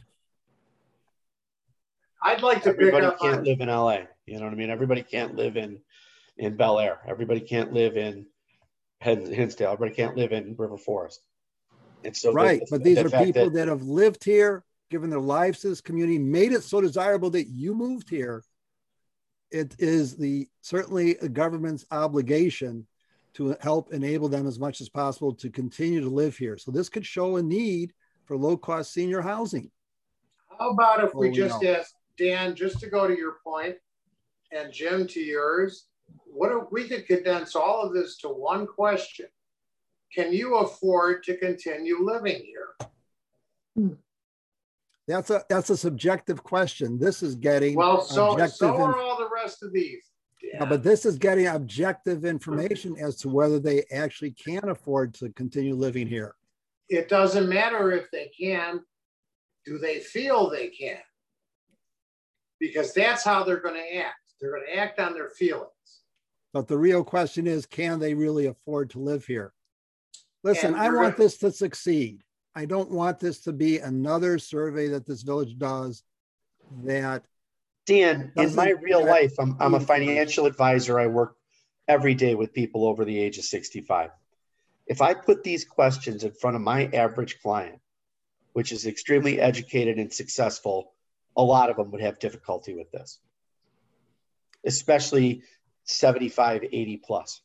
I'd like to pick Everybody up can't on, live in L A. You know what I mean? Everybody can't live in, in Bel Air. Everybody can't live in Hen- Hinsdale. Everybody can't live in River Forest. And so, the- Right, the- but these the are fact people that- that have lived here, given their lives to this community, made it so desirable that you moved here. It is the certainly a government's obligation to help enable them as much as possible to continue to live here. So this could show a need for low-cost senior housing. how about if we Well, we just know. ask Dan, just to go to your point, and Jim to yours, what if we could condense all of this to one question? Can you afford to continue living here? That's a that's a subjective question. This is getting Well, so, objective. so in- are all the rest of these. Yeah, Dan. but this is getting objective information as to whether they actually can afford to continue living here. It doesn't matter if they can. Do they feel they can? Because that's how they're going to act. They're going to act on their feelings. But the real question is, can they really afford to live here? Listen, And I we're want gonna- this to succeed. I don't want this to be another survey that this village does that Dan, in my doesn't real get life, I'm, I'm a the financial advisor. I work every day with people over the age of sixty-five. If I put these questions in front of my average client, which is extremely educated and successful, a lot of them would have difficulty with this, especially seventy-five, eighty plus.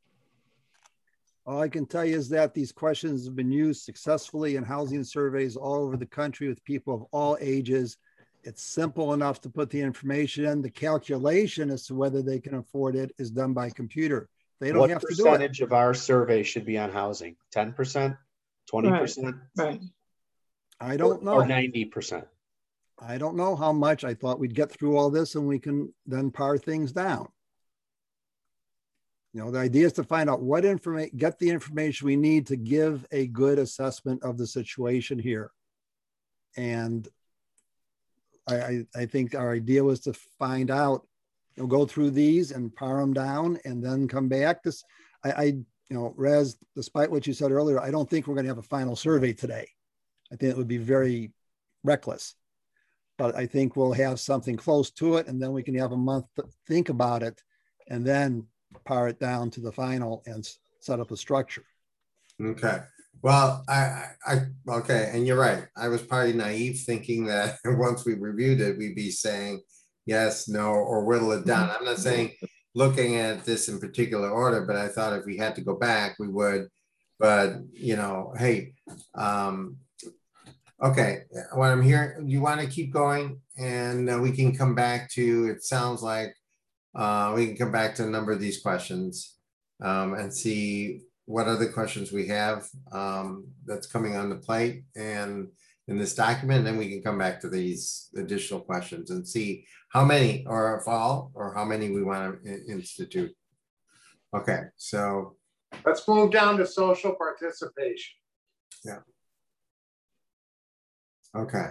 all I can tell you is that these questions have been used successfully in housing surveys all over the country with people of all ages. It's simple enough to put the information in. The calculation as to whether they can afford it is done by computer. They don't What have to do it. percentage of our survey should be on housing? ten percent, twenty percent, Right. I don't or know. ninety percent? I don't know how much. I thought we'd get through all this and we can then par things down. You know, the idea is to find out what information, get the information we need to give a good assessment of the situation here. And I, I, I think our idea was to find out, you know, go through these and par them down and then come back. This, I, I, you know, Rez, despite what you said earlier, I don't think we're going to have a final survey today. I think it would be very reckless, but I think we'll have something close to it, and then we can have a month to think about it and then par it down to the final and s- set up a structure. Okay. Well, I, I, I- okay, and you're right. I was probably naive thinking that once we reviewed it, we'd be saying yes, no, or whittle it down. I'm not saying looking at this in particular order, but I thought if we had to go back, we would. But, you know, hey, um, okay, what I'm hearing, you want to keep going and uh, we can come back to, it sounds like uh, we can come back to a number of these questions um, and see what other questions we have um, that's coming on the plate and in this document, and then we can come back to these additional questions and see how many, or if all, or how many we want to institute. Okay, so. Let's move down to social participation. Yeah. Okay.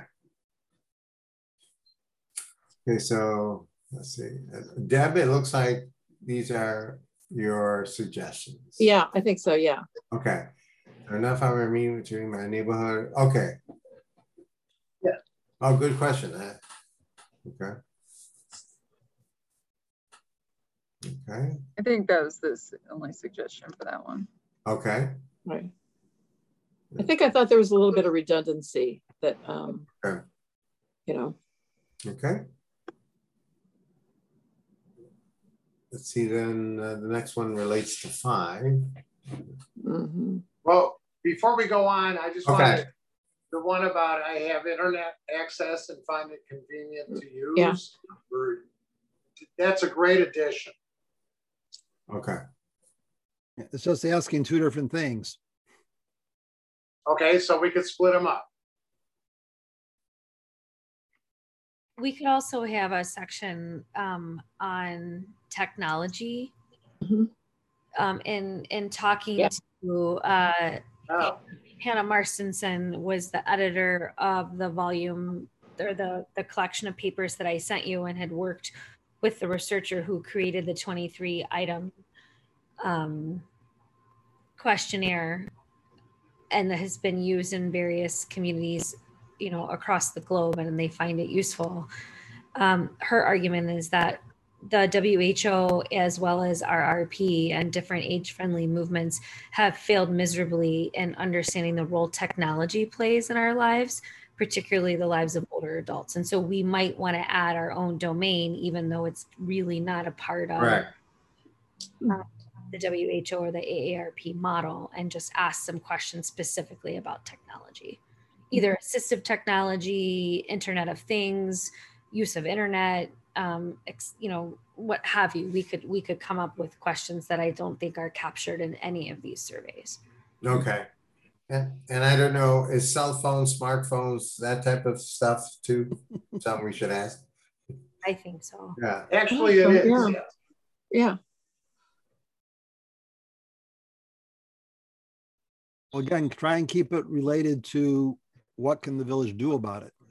Okay, so let's see. Deb, it looks like these are your suggestions. Yeah, I think so. Yeah. Okay. Enough of a meeting between my neighborhood. Okay. Yeah. Oh, good question. Huh? Okay. Okay. I think that was the s- only suggestion for that one. Okay. Right. I think I thought there was a little bit of redundancy that, um, Okay. you know. Okay. Let's see, then uh, the next one relates to five. Mhm. Well, before we go on, I just Okay. wanted the one about I have internet access and find it convenient to use. Yeah. Or- That's a great addition. Okay. It's just asking two different things. Okay, so we could split them up. We could also have a section um, on technology. Mhm. Um, in in talking Yeah. to uh, Oh, Hannah Marstenson was the editor of the volume or the the collection of papers that I sent you, and had worked with the researcher who created the twenty-three item um, questionnaire, and that has been used in various communities, you know, across the globe, and they find it useful. Um, her argument is that the W H O as well as R R P and different age-friendly movements have failed miserably in understanding the role technology plays in our lives, particularly the lives of older adults. And so we might want to add our own domain, even though it's really not a part of Right. uh, the W H O or the A A R P model, and just ask some questions specifically about technology, either assistive technology, Internet of Things, use of internet, um, ex, you know, what have you. We could we could come up with questions that I don't think are captured in any of these surveys. Okay. And, and I don't know, is cell phones, smartphones, that type of stuff too, something we should ask? I think so. Yeah. actually, it Oh, is. yeah. Yeah. Well, again, try and keep it related to what can the village do about it.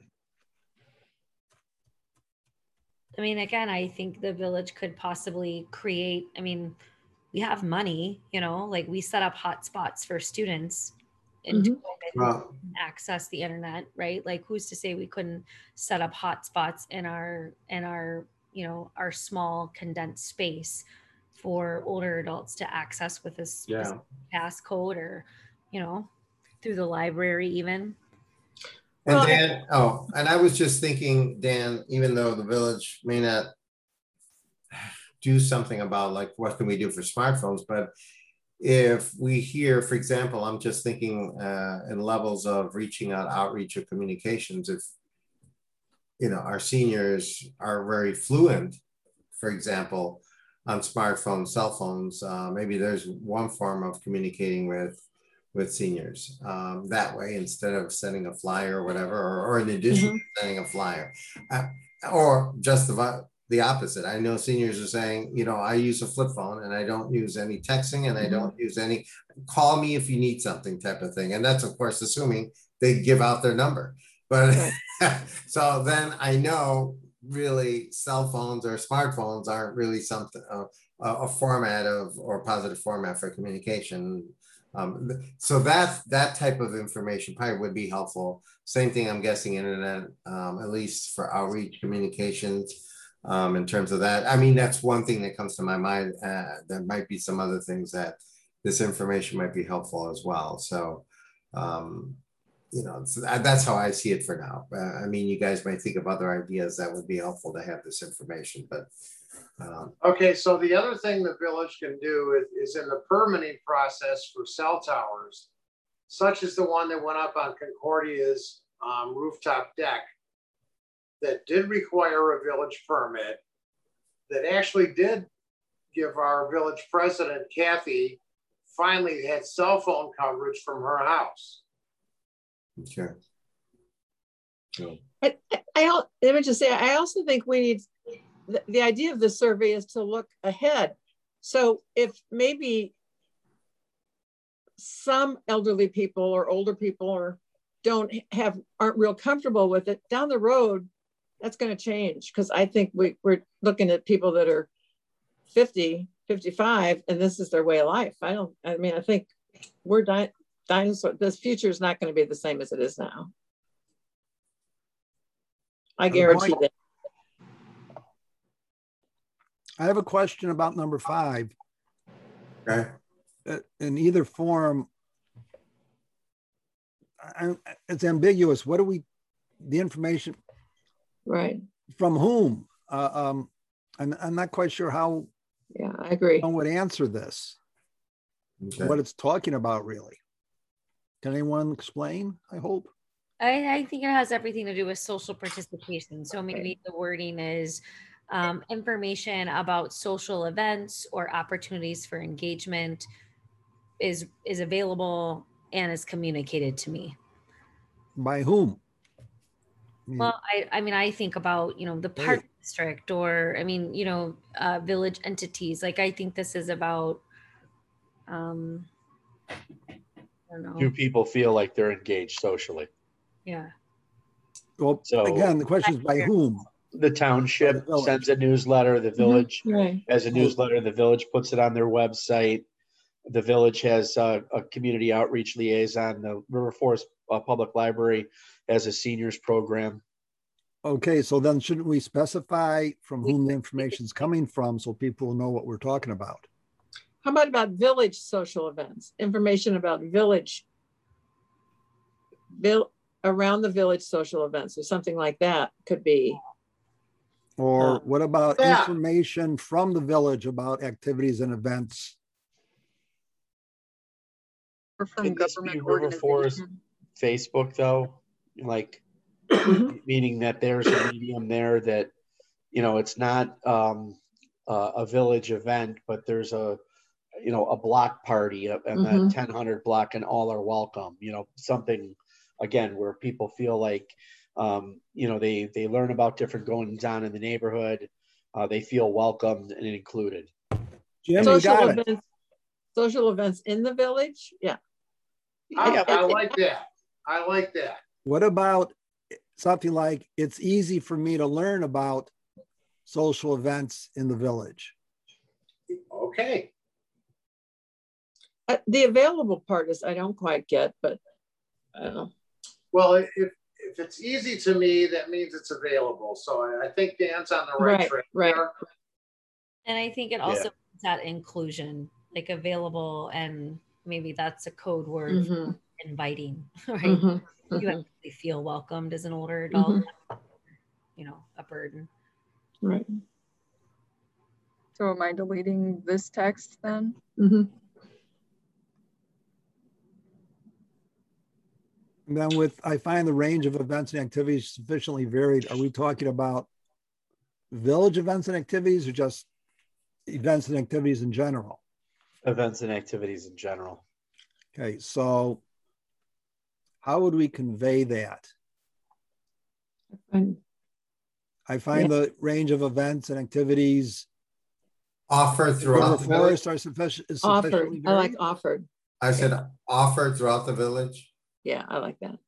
I mean, again, I think the village could possibly create, I mean, we have money, you know, like we set up hotspots for students in Mhm. COVID who Well, couldn't access the internet, right? Like who's to say we couldn't set up hotspots in our, in our, you know, our small condensed space for older adults to access with a specific passcode, or, you know, through the library even. and Well, I- Dan, oh, and I was just thinking, Dan, even though the village may not do something about like, what can we do for smartphones? But if we hear, for example, I'm just thinking uh, in levels of reaching out, outreach of communications, if, you know, our seniors are very fluent, for example, on smartphones, cell phones, uh, maybe there's one form of communicating with with seniors um, that way, instead of sending a flyer or whatever, or, or in addition Mhm. to sending a flyer, uh, or just the, the opposite. I know seniors are saying, you know, I use a flip phone and I don't use any texting, and I Mhm. don't use any, call me if you need something type of thing. And that's of course assuming they give out their number. But Right. so then I know really cell phones or smartphones aren't really something, uh, a, a format of, or positive format for communication. Um, so that that type of information probably would be helpful. Same thing, I'm guessing internet, um, at least for outreach communications, um, in terms of that. I mean, that's one thing that comes to my mind. Uh, there might be some other things that this information might be helpful as well. So, um, you know, so that's how I see it for now. Uh, I mean, you guys might think of other ideas that would be helpful to have this information, but um, Okay, so the other thing the village can do is, is in the permitting process for cell towers, such as the one that went up on Concordia's um, rooftop deck, that did require a village permit, that actually did give our village president, Kathy, finally had cell phone coverage from her house. okay. I, I, I, let me just say, I also think we need, the, the idea of the survey is to look ahead. So if maybe some elderly people or older people or don't have, aren't real comfortable with it, down the road, that's going to change. Because I think we, we're looking at people that are fifty, fifty-five, and this is their way of life. I don't, I mean, I think we're di- dinosaur, this future is not going to be the same as it is now. I guarantee that. I have a question about number five. Okay. Uh, In either form, I, it's ambiguous. What do we, the information Right. from whom? Uh, um, I'm, I'm not quite sure how Yeah, I agree. one would answer this, Okay. what it's talking about really. Can anyone explain, I hope? I, I think it has everything to do with social participation. So maybe the wording is um, information about social events or opportunities for engagement is is available and is communicated to me. By whom? I mean, Well, I, I mean, I think about, you know, the park district or, I mean, you know, uh, village entities. Like, I think this is about, um, I don't Do know. people feel like they're engaged socially? Yeah. well, So- again, the question is by whom? The township The village. sends a newsletter, the village Right. has a newsletter, the village puts it on their website. The village has a, a community outreach liaison. The River Forest uh, Public Library has a seniors program. Okay, so then shouldn't we specify from whom the information is coming from so people will know what we're talking about? How about about village social events? Information about village, vil, around the village social events or something like that could be. Or Um, what about yeah. information from the village about activities and events? Or from Can this be government River Forest organization. Facebook though? Like, meaning that there's a medium there that, you know, it's not um, uh, a village event, but there's a, you know, a block party and Mhm. the ten hundred block and all are welcome, you know, something again, where people feel like, um, you know, they, they learn about different goings on in the neighborhood. Uh, they feel welcomed and included. Jim, you Social got it. events, social events in the village. Yeah. I, Yeah, I like that. I like that. What about something like, it's easy for me to learn about social events in the village? Okay. Uh, the available part is I don't quite get, but I don't know. Well, if, if it's easy to me, that means it's available. So I, I think Dan's on the right, Right, track right. there. And I think it also puts that inclusion, like available, and maybe that's a code word for Mhm. inviting, right? Mhm. You Mhm. actually feel welcomed as an older adult, you know, a burden. Right. So am I deleting this text then? Mhm. And then with, I find the range of events and activities sufficiently varied. Are we talking about village events and activities or just events and activities in general? Events and activities in general. Okay, so how would we convey that? And I find the range of events and activities Offered in throughout River the village. Forest are sufficient, is offered. sufficiently I like varied? offered. I said offered throughout the village. Yeah, I like that.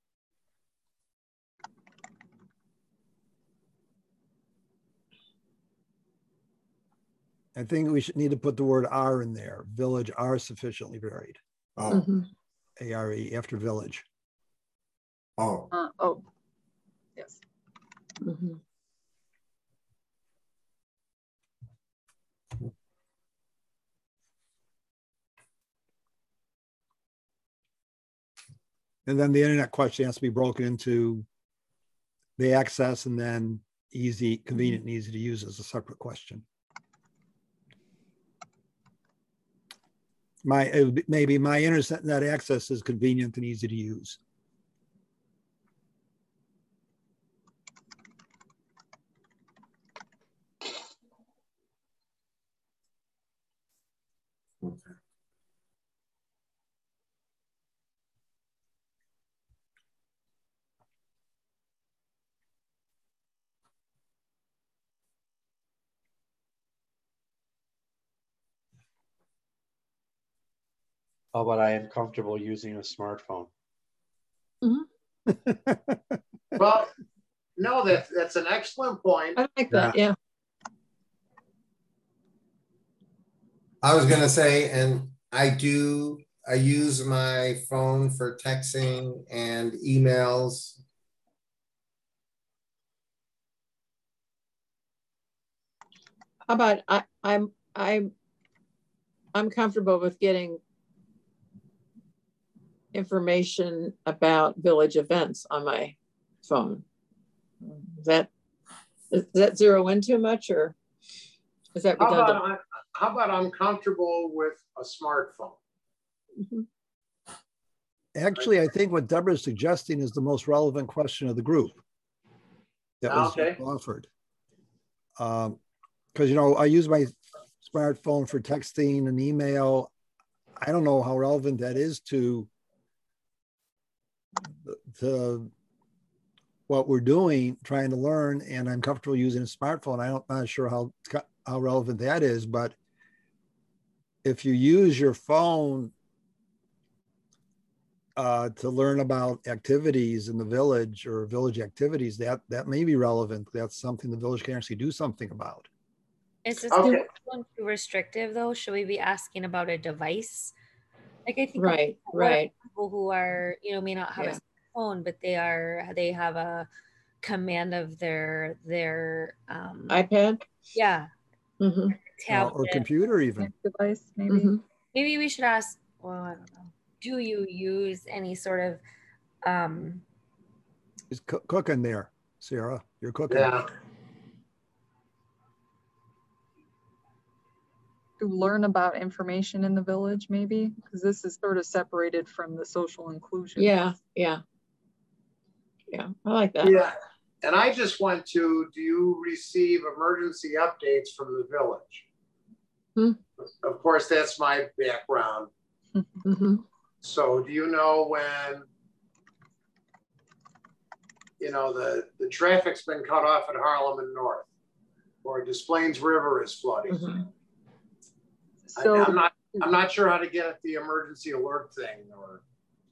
I think we should need to put the word "are" in there. Village are sufficiently varied. Oh, Mhm. A R E after village. oh, Uh, oh, yes. Mhm. And then the internet question has to be broken into the access and then easy, convenient and easy to use as a separate question. My, it would be- maybe my internet access is convenient and easy to use. okay. How about I am comfortable using a smartphone? Well, no, that, that's an excellent point. I like that. Yeah. I was gonna say, and I do, I use my phone for texting and emails. How about I, I'm I'm I'm comfortable with getting information about village events on my phone. Is that is that zero in too much, or is that How about, redundant? I- how about I'm comfortable with a smartphone? Mhm. Actually, I think what Deborah's suggesting is the most relevant question of the group that was Okay. offered. Um, because, you know, I use my smartphone for texting and email. I don't know how relevant that is to the, the what we're doing, trying to learn, and I'm comfortable using a smartphone. I don't, I'm not sure how, how relevant that is, but if you use your phone uh, to learn about activities in the village or village activities, that, that may be relevant. That's something the village can actually do something about. Is this Okay. one too restrictive though? Should we be asking about a device? Like I think Right, what about right. people who are, you know, may not have Yeah. a phone, but they are, they have a command of their, their, um, iPad? yeah, Mm-hmm. Uh, tablet. or computer even. Device, maybe. Mm-hmm. Maybe we should ask, well, I don't know. Do you use any sort of, um, Is coo- cooking there, Sarah, you're cooking. Yeah. To learn about information in the village, maybe, because this is sort of separated from the social inclusion. Yeah, yeah. Yeah, I like that. Yeah. And I just went to, do you receive emergency updates from the village? Hmm. Of course, that's my background. Mm-hmm. So do you know when, you know, the, the traffic's been cut off at Harlem and North, or Des Plaines River is flooding? Mm-hmm. I, So I'm not, I'm not sure how to get at the emergency alert thing, or.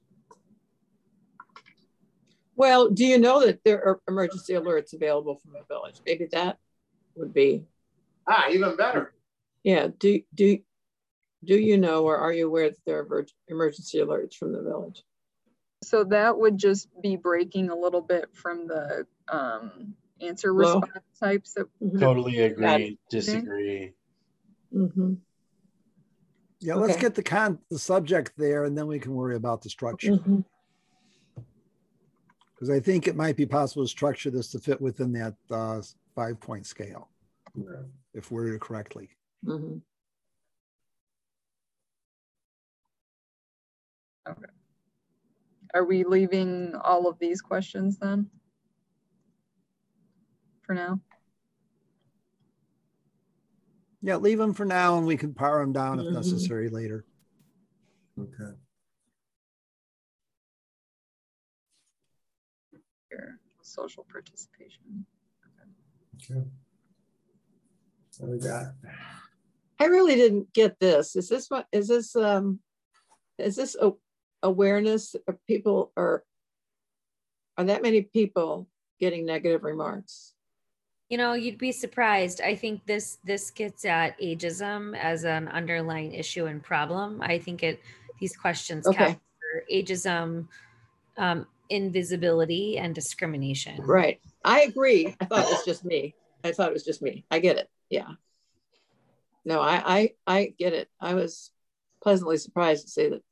Well, do you know that there are emergency alerts available from the village? Maybe that would be, Ah, even better. yeah. Do, do, do you know, or are you aware that there are emer- emergency alerts from the village? So that would just be breaking a little bit from the um, answer Hello? response types that Mhm. Totally Got agree, disagree. Mhm. Yeah, let's Okay. get the con, the subject there, and then we can worry about the structure. Mhm. Because I think it might be possible to structure this to fit within that uh, five-point scale, if worded correctly. Mhm. are we leaving all of these questions then? For now? Yeah, leave them for now, and we can power them down if Mhm. necessary later. Okay. Here, social participation. Okay. What we got? I really didn't get this. Is this what, is this, um, is this a, awareness of people, or are that many people getting negative remarks? you know, you'd be surprised. I think this this gets at ageism as an underlying issue and problem. I think it these questions Okay. capture ageism, um, invisibility, and discrimination. Right. I agree. I thought it was just me. I thought it was just me. I get it. Yeah. No, I, I, I get it. I was pleasantly surprised to say that.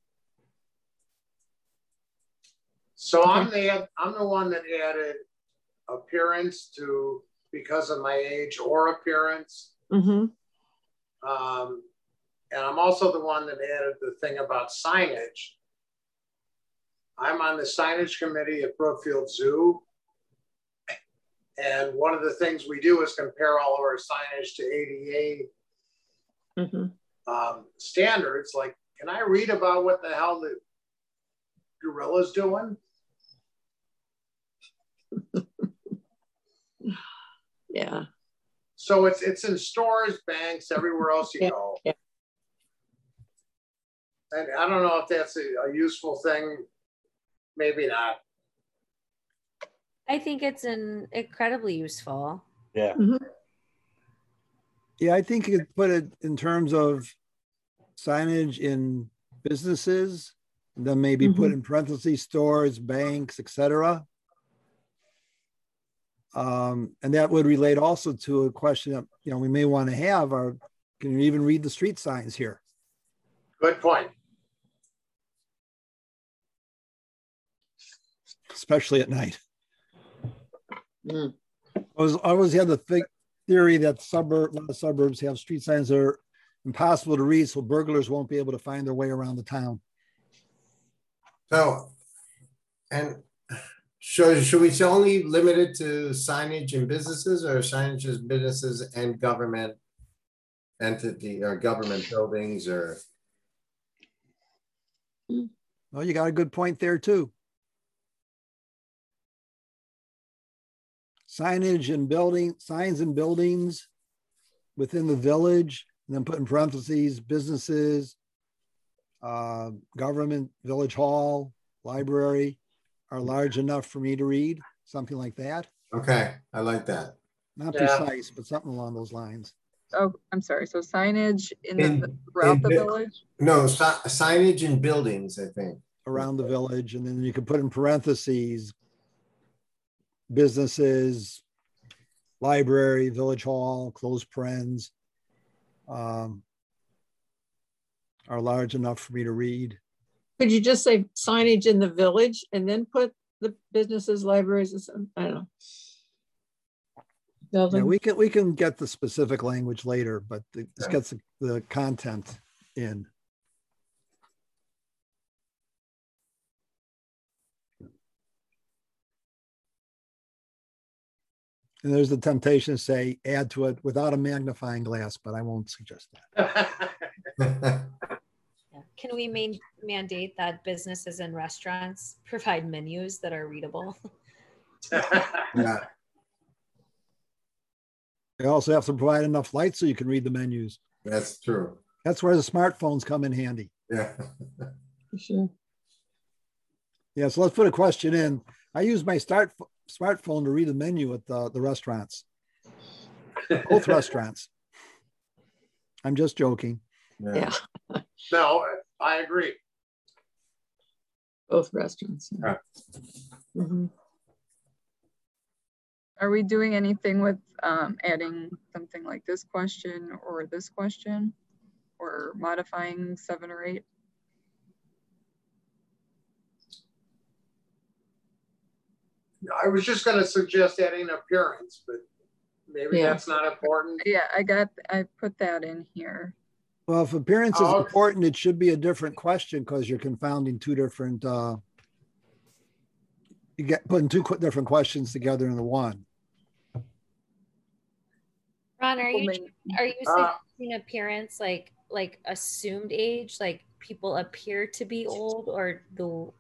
So Okay. I'm the, I'm the one that added appearance to, because of my age or appearance. Mm-hmm. Um, and I'm also the one that added the thing about signage. I'm on the signage committee at Brookfield Zoo. And one of the things we do is compare all of our signage to A D A Mm-hmm. um, standards. Like, can I read about what the hell the gorilla's doing? Yeah. So it's it's in stores, banks, everywhere else you Yeah, go. yeah. And I don't know if that's a, a useful thing. Maybe not. I think it's an incredibly useful. Yeah. Mm-hmm. Yeah, I think you could put it in terms of signage in businesses, then maybe put Mhm. in parentheses stores, banks, et cetera. Um, and that would relate also to a question that, you know, we may want to have, or can you even read the street signs here? Good point. Especially at night. Mm. I was I always had the th- theory that suburb, a lot of suburbs have street signs that are impossible to read, so burglars won't be able to find their way around the town. So, and should, should we only limit it to signage in businesses, or signage as businesses and government entity or government buildings, or? Well, you got a good point there too. signage and building, signs and buildings within the village, and then put in parentheses, businesses, uh, government, village hall, library are large enough for me to read, something like that. Okay, I like that. Not Yeah. precise, but something along those lines. Oh, I'm sorry. So signage in the, In- throughout in the the- village? No, si- signage in buildings, I think. Around the village, and then you could put in parentheses, businesses, library, village hall, close parens, um, are large enough for me to read. Could you just say signage in the village and then put the businesses, libraries, and some, I don't know. Yeah, Building. we can, we can get the specific language later, but the- this gets the, the content in. And there's the temptation to say, add to it without a magnifying glass, but I won't suggest that. Yeah. Can we main, mandate that businesses and restaurants provide menus that are readable? Yeah, They also have to provide enough light so you can read the menus. that's true. That's where the smartphones come in handy. Yeah. Sure. Yeah, so let's put a question in. I use my start smartphone to read the menu at the, the restaurants, both restaurants. I'm just joking. Yeah, No, I agree. both restaurants. Yeah. Mhm. Are we doing anything with um, adding something like this question or this question? Or modifying seven or eight? I was just gonna suggest adding appearance, but maybe Yeah. that's not important. Yeah, I got, I put that in here. Well, if appearance is Oh. important, it should be a different question because you're confounding two different, uh, you get putting two qu- different questions together into one. Ron, are you, Woman- are you Uh, suggesting appearance like, like assumed age, like people appear to be old, or the,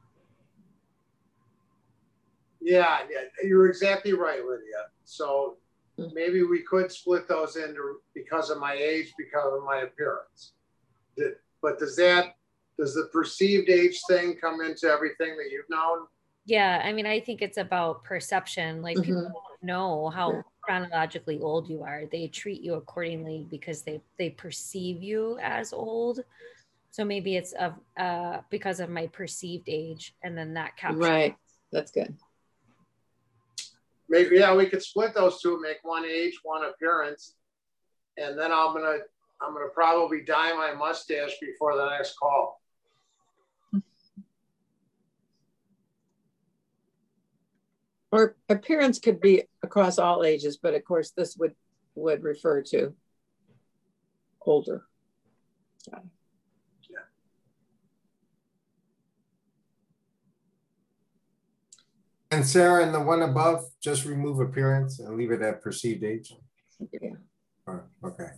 Yeah, yeah, you're exactly right, Lydia. So Mm. maybe we could split those into because of my age, because of my appearance. Did- But does that, does the perceived age thing come into everything that you've known? yeah, I mean, I think it's about perception. Like people Mhm. don't know how Yeah. chronologically old you are. They treat you accordingly because they, they perceive you as old. So maybe it's of, uh, because of my perceived age, and then that captures. Right, that's good. Maybe, yeah, we could split those two, make one age, one appearance. And then I'm gonna, I'm gonna probably dye my mustache before the next call. Or appearance could be across all ages, but of course this would, would refer to older. And Sarah, and the one above, just remove appearance and leave it at perceived age. Yeah. Oh, okay.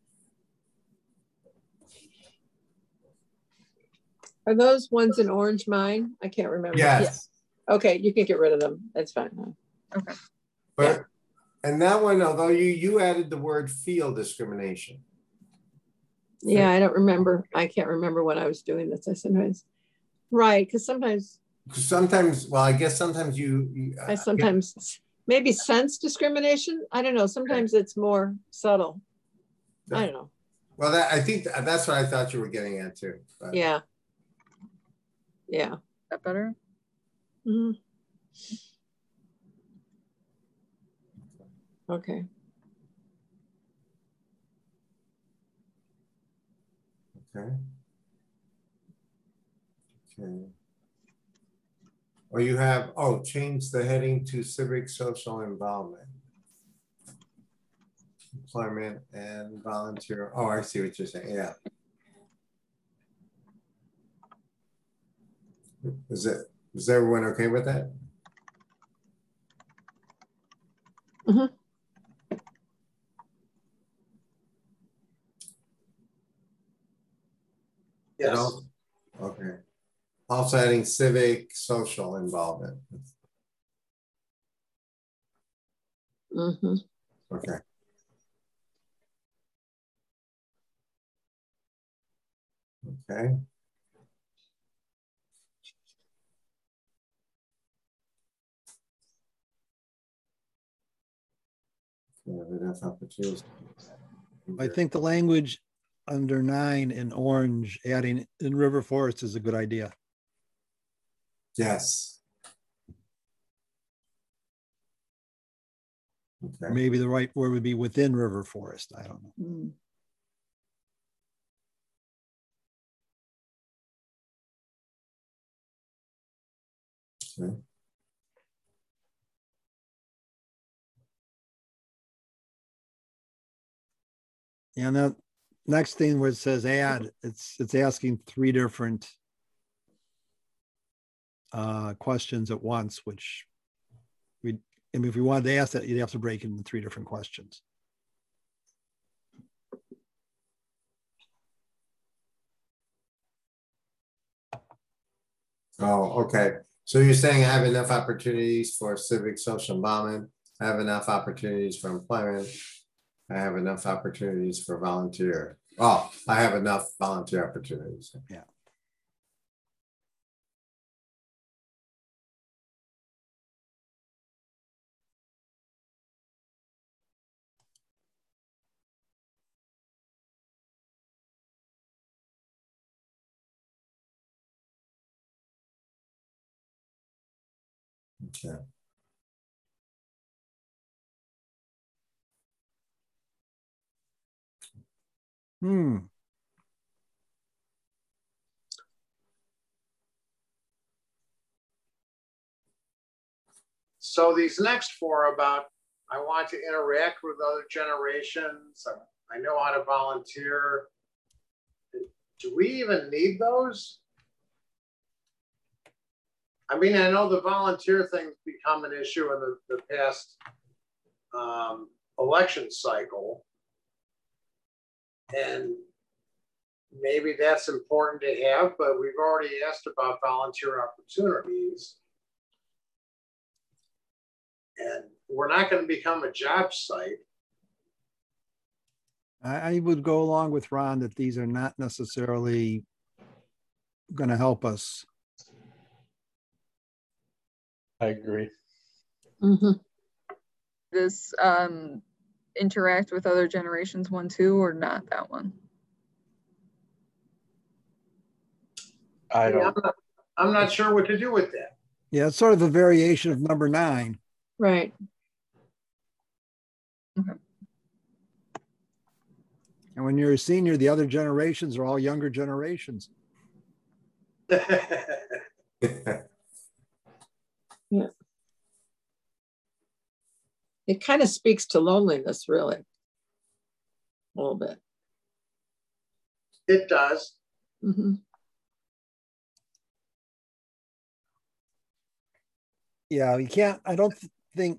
Are those ones in orange mine? I can't remember. Yes, Okay, you can get rid of them. That's fine. Okay. but, and that one, although you, you added the word field discrimination. Yeah, I don't remember. I can't remember when I was doing this. I sometimes, right, because sometimes, 'Cause sometimes, well, I guess sometimes you. you- I sometimes, maybe sense discrimination. I don't know. Sometimes it's more subtle. I don't know. Well, that, I think tha- that's what I thought you were getting at too. but- Yeah. Yeah. Is that better? Mhm. Okay. Okay. Okay. Or you have, oh, change the heading to civic social involvement. Employment and volunteer. Oh, I see what you're saying. Yeah. Is it, is everyone okay with that? Mhm. At Yes. all? Okay. Also adding civic social involvement. Mm-hmm. Okay. Okay. We have enough opportunities. I think the language under nine in orange, adding in river forest is a good idea. Yes. Okay. Maybe the right word would be within river forest. I don't know. Mm. Okay. And the next thing where it says add, it's it's asking three different uh, questions at once, which we, I mean, if we wanted to ask that, you'd have to break it into three different questions. Oh, okay. So you're saying I have enough opportunities for civic social involvement. I have enough opportunities for employment. I have enough opportunities for volunteer. Oh, I have enough volunteer opportunities. Yeah. Okay. Hmm. So these next four about, I want to interact with other generations. I know how to volunteer. Do we even need those? I mean, I know the volunteer thing's become an issue in the, the past um, election cycle. And maybe that's important to have, but we've already asked about volunteer opportunities. And we're not going to become a job site. I, I would go along with Ron that these are not necessarily going to help us. I agree. Mm-hmm. This um, interact with other generations one too, or not that one? I Yeah, don't. I'm, not, I'm not sure what to do with that. Yeah, it's sort of a variation of number nine. Right. Okay. And when you're a senior, the other generations are all younger generations. Yeah. It kind of speaks to loneliness, really. A little bit. It does. Mm-hmm. Yeah, you can't, I don't think,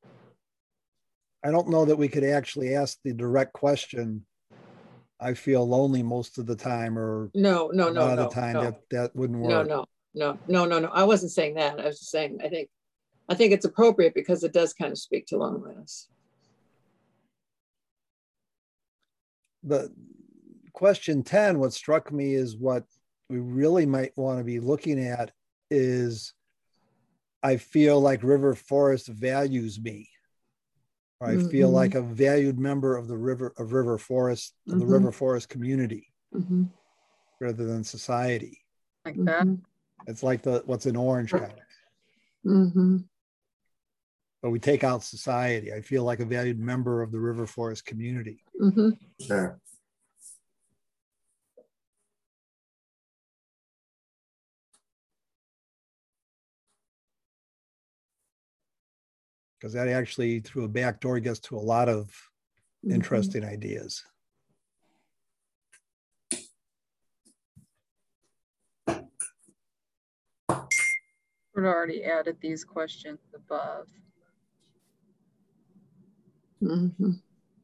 I don't know that we could actually ask the direct question. I feel lonely most of the time, or No, no, a no, lot of no, the time no. that that wouldn't No, work. no, no, no, no, no. I wasn't saying that. I was just saying, I think, I think it's appropriate because it does kind of speak to loneliness. But question ten, what struck me is what we really might want to be looking at is, I feel like River Forest values me. Or I feel Mm-hmm. like a valued member of the river of River Forest, of the Mm-hmm. River Forest community, Mm-hmm. rather than society. Like that? Mm-hmm. It's like the what's in orange kind of. Mm-hmm. But we take out society. I feel like a valued member of the River Forest community. Mm-hmm. Sure. Because that actually, through a back door, gets to a lot of Mm-hmm. interesting ideas. We've already added these questions above. Mm-hmm.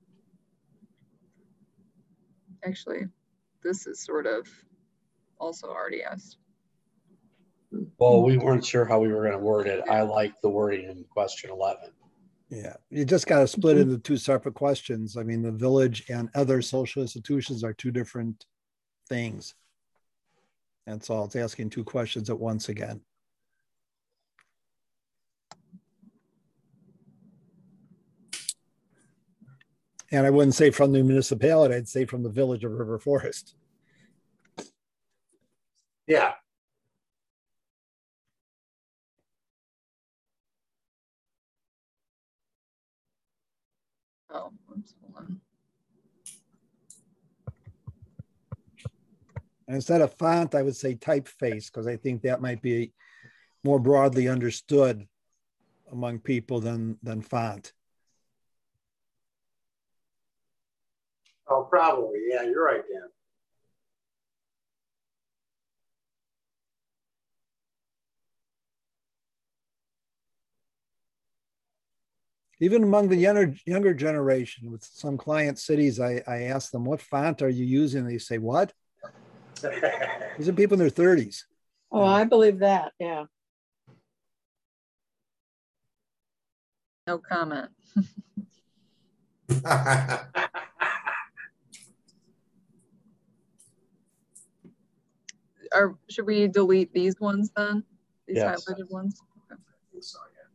Actually, this is sort of also already asked. Well, we weren't sure how we were going to word it. I like the wording in question eleven. Yeah, you just got to split into two separate questions. I mean, the village and other social institutions are two different things. That's all. It's asking two questions at once again. And I wouldn't say from the municipality, I'd say from the village of River Forest. Yeah. Oh, oops, hold on. And instead of font, I would say typeface, because I think that might be more broadly understood among people than, than font. Oh, probably. Yeah, you're right, Dan. Even among the younger, younger generation, with some client cities, I, I ask them, what font are you using? They say, what? These are people in their thirties. Oh, I believe that. Yeah. No comment. Are, should we delete these ones then? These Yes. highlighted ones? Okay. I think so, yeah.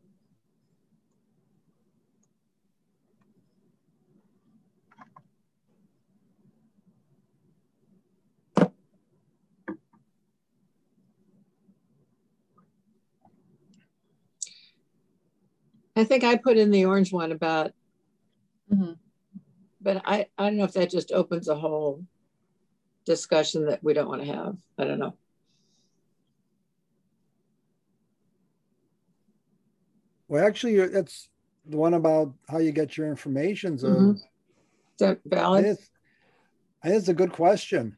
I think I put in the orange one about, Mm-hmm. but I, I don't know if that just opens a whole discussion that we don't want to have. I don't know. Well, actually, that's the one about how you get your information. So Mhm. Is that I valid? think it's, I think it's a good question.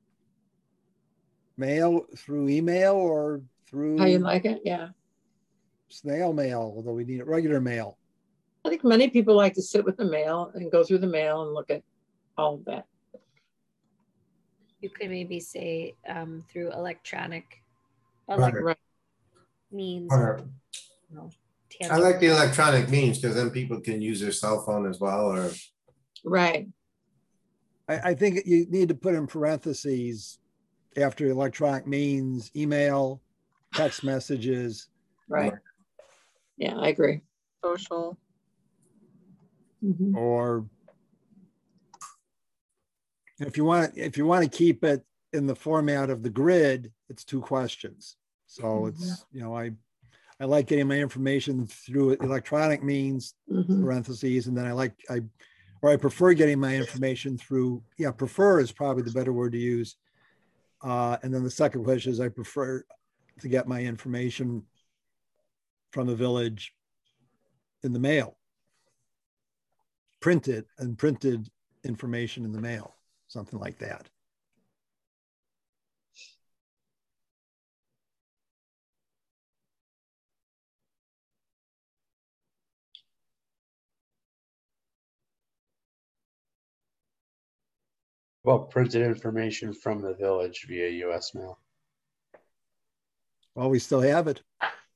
Mail through email or through How you like it? Yeah. snail mail, although we need regular mail. I think many people like to sit with the mail and go through the mail and look at all of that. You could maybe say um, through electronic Right. Right. means. Or- You know, I tangible. like the electronic means because then people can use their cell phone as well, or Right. I, I think you need to put in parentheses after electronic means, email, text messages. Right. Yeah, I agree. Social. Mhm. Or if you want, if you want to keep it in the format of the grid, it's two questions. So it's, you know, I, I like getting my information through electronic means, Mhm. parentheses, and then I like, I, or I prefer getting my information through, yeah, prefer is probably the better word to use. Uh, and then the second question is I prefer to get my information from the village in the mail, printed and printed information in the mail, something like that. Well, printed information from the village via U S mail. Well, we still have it.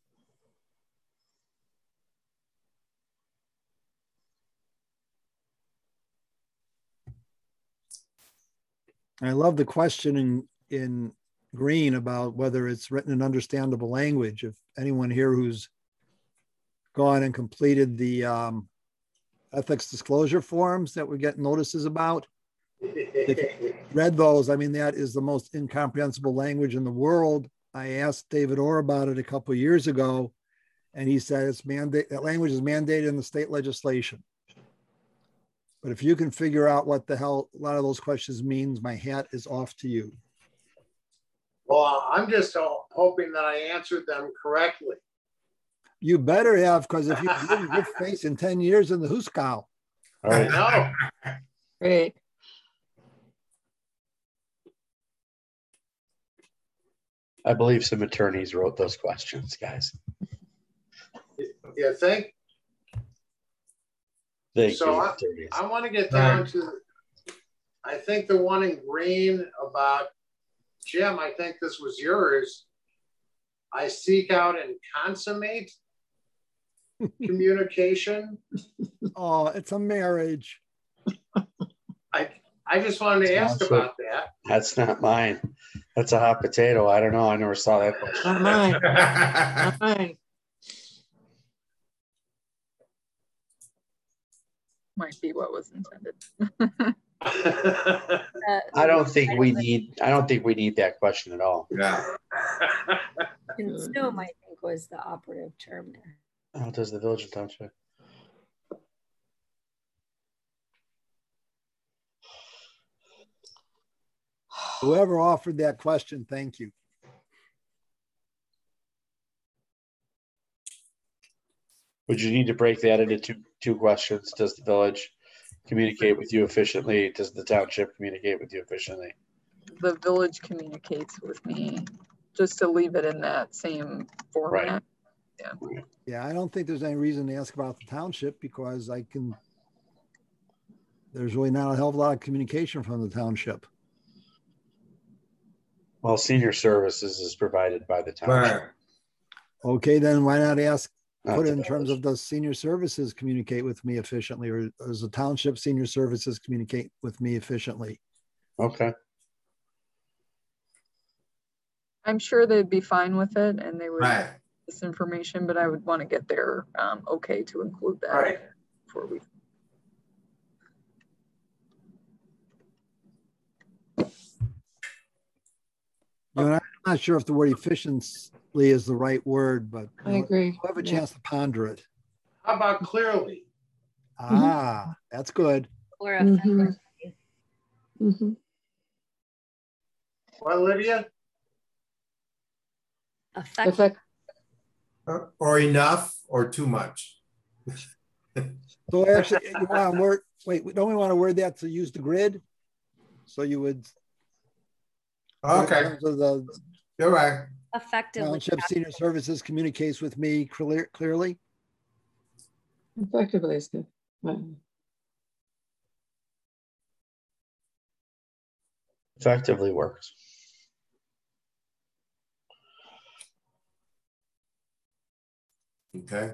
I love the question in, in green about whether it's written in understandable language. If anyone here who's gone and completed the um, ethics disclosure forms that we get notices about, if you read those, I mean, that is the most incomprehensible language in the world. I asked David Orr about it a couple of years ago, and he said it's mandate, that language is mandated in the state legislation. But if you can figure out what the hell a lot of those questions means, my hat is off to you. Well, I'm just ho- hoping that I answered them correctly. You better have, because if you didn't, you're facing ten years in the Huskow. All right. No. Great. I believe some attorneys wrote those questions, guys. You think? Thank So you, I- attorneys. I want to get down to, I think the one in green about, Jim, I think this was yours. I seek out and consummate. communication. Oh, it's a marriage. I, I just wanted to ask Sounds about that. That's not mine. That's a hot potato. I don't know. I never saw that question. Not mine, not mine. Might be what was intended. Uh, I don't think we need, I don't think we need that question at all. Yeah. Consume, I think, was the operative term there. How does the village and township? Whoever offered that question, thank you. Would you need to break that into two, two questions? Does the village communicate with you efficiently? Does the township communicate with you efficiently? The village communicates with me, just to leave it in that same format. Yeah, I don't think there's any reason to ask about the township because I can, there's really not a hell of a lot of communication from the township. Well, senior services is provided by the township. Right. Okay, then why not ask, not put it the in terms village. of does senior services communicate with me efficiently, or does the township senior services communicate with me efficiently? Okay. I'm sure they'd be fine with it and they would Right. this information, but I would want to get their um, okay to include that Right. before we. You know, I'm not sure if the word efficiently is the right word, but I you know, agree. we'll have a Yeah. chance to ponder it. How about clearly? Ah, that's good. Or Mhm. effective. Mhm. Well, Lydia? Effective. Effect- Or- Or enough or too much. So actually, you want to word, wait, don't we want to word that to use the grid? So you would. In Okay, terms of the you're right. Effectively. township senior services communicates with me clear, clearly. Effectively is good. Right. Effectively works. Okay.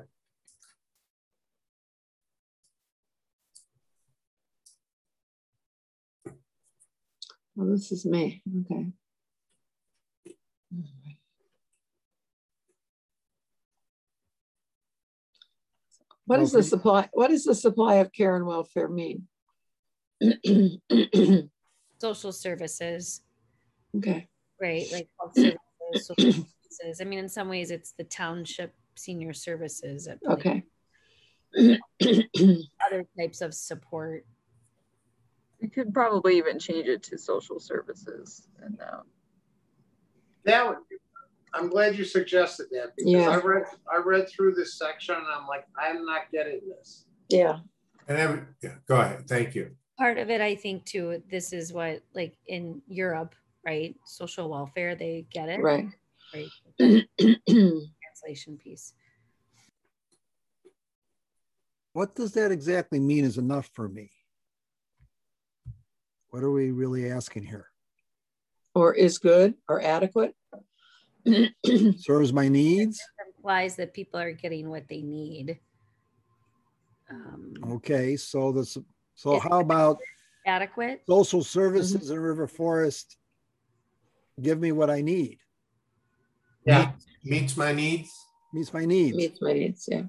Well, this is me. Okay. What does the Okay. supply, what does the supply of care and welfare mean? Social services, Okay. right? Like health services, social services. I mean, in some ways, it's the township senior services. At like Okay. other types of support. You could probably even change it to social services and uh, That would, I'm glad you suggested that because Yeah. I read, I read through this section and I'm like, I'm not getting this. Yeah. And every, yeah, go ahead. Thank you. Part of it, I think, too, this is what, like in Europe, right? Social welfare, they get it. Right. Right. Translation piece. What does that exactly mean is enough for me? What are we really asking here? Or is good or adequate. Serves my needs? Implies that people are getting what they need. Um, Okay, so this, so It's- how about adequate. social services in River Forest? Give me what I need, Yeah. Meet- Meets my needs. meets my needs. Meets my needs. Yeah.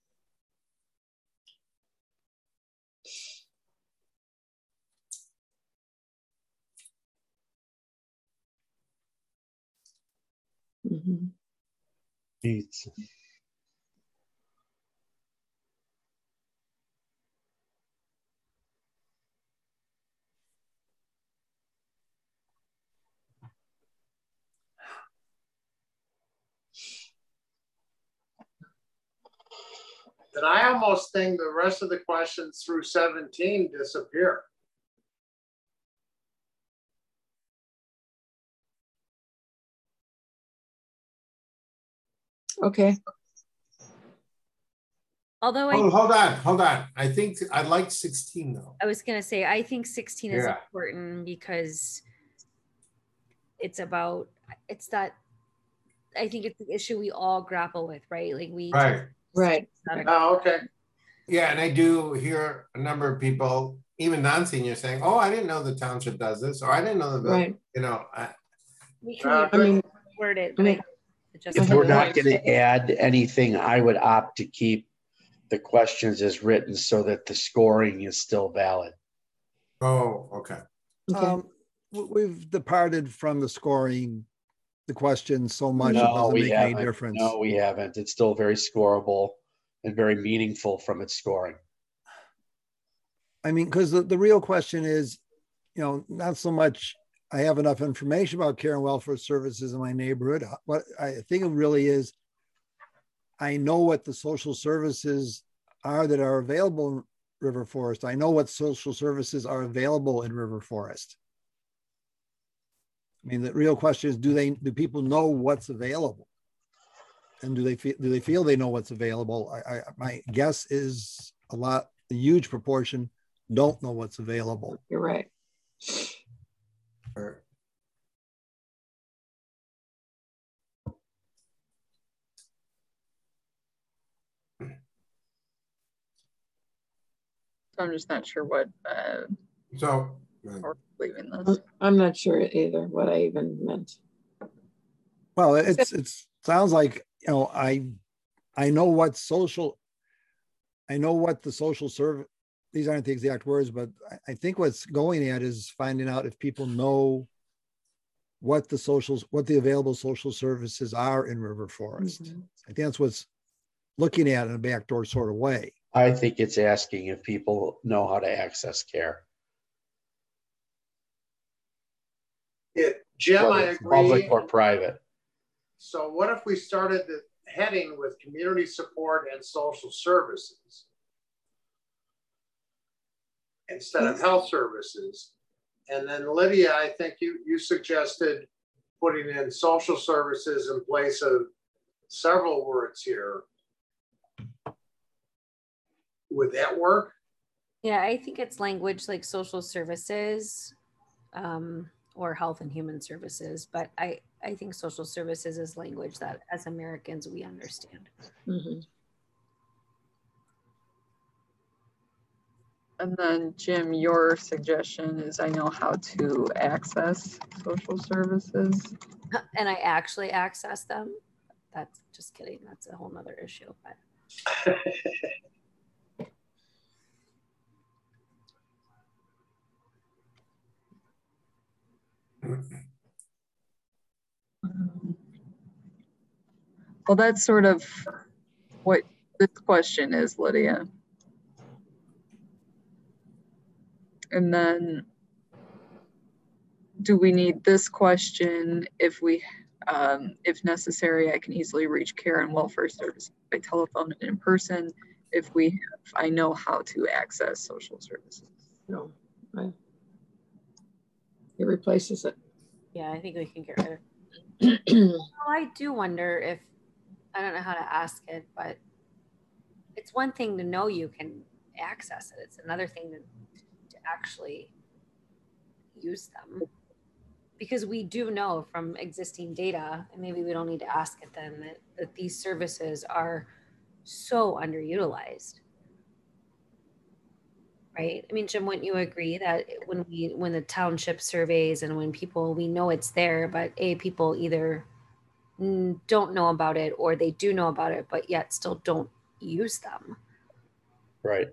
Mhm. Needs. And I almost think the rest of the questions through seventeen disappear. Okay. Although Hold, I, hold on, hold on. I think I like sixteen though. I was gonna say, I think sixteen is Yeah. important because it's about, it's that, I think it's the issue we all grapple with, right? Like we Right. Right. Oh, okay. Yeah, and I do hear a number of people, even non-seniors, saying, "Oh, I didn't know the township does this," or "I didn't know the bill." Right. You know, I, We can Uh, I mean, word it, I but I mean, have to just. If we're not going to add anything, I would opt to keep the questions as written so that the scoring is still valid. oh, okay. okay. Um, w- we've departed from the scoring, the questions so much it No, doesn't we make any haven't. difference. No, we haven't. It's still very scoreable and very meaningful from its scoring. I mean, because the, the real question is, you know, not so much I have enough information about care and welfare services in my neighborhood. What I think it really is, I know what the social services are that are available in River Forest. I know what social services are available in River Forest. I mean, the real question is, do they, do people know what's available? And do they feel, do they feel they know what's available? I, I my guess is a lot, a huge proportion don't know what's available. You're right. Or- So I'm just not sure what, uh, So, or leaving I'm, this. I'm not sure either what I even meant. Well, it's, it's, sounds like, you know, I, I know what social, I know what the social serve, these aren't the exact words, but I, I think what's going at is finding out if people know what the socials, what the available social services are in River Forest. Mhm. I think that's what's looking at in a backdoor sort of way. I think it's asking if people know how to access care. It, Jim, I whether it's public agree. or private. So what if we started the heading with community support and social services instead of health services? And then Lydia, I think you, you suggested putting in social services in place of several words here. Would that work? Yeah, I think it's language like social services um, or health and human services, but I, I think social services is language that as Americans we understand. Mhm. And then Jim, your suggestion is I know how to access social services. And I actually access them. That's just kidding. That's a whole nother issue. But Well, that's sort of what this question is, Lydia. And then do we need this question if we, um, if necessary, I can easily reach care and welfare services by telephone and in person if we have, I know how to access social services. No, right. It replaces it. yeah, I think we can get rid of it. Well, I do wonder if, I don't know how to ask it, but it's one thing to know you can access it. It's another thing to, to actually use them. Because we do know from existing data, and maybe we don't need to ask it then, that, that these services are so underutilized. Right? I mean, Jim, wouldn't you agree that when we when the township surveys and when people, we know it's there, but A, people either mm, don't know about it or they do know about it, but yet still don't use them. Right.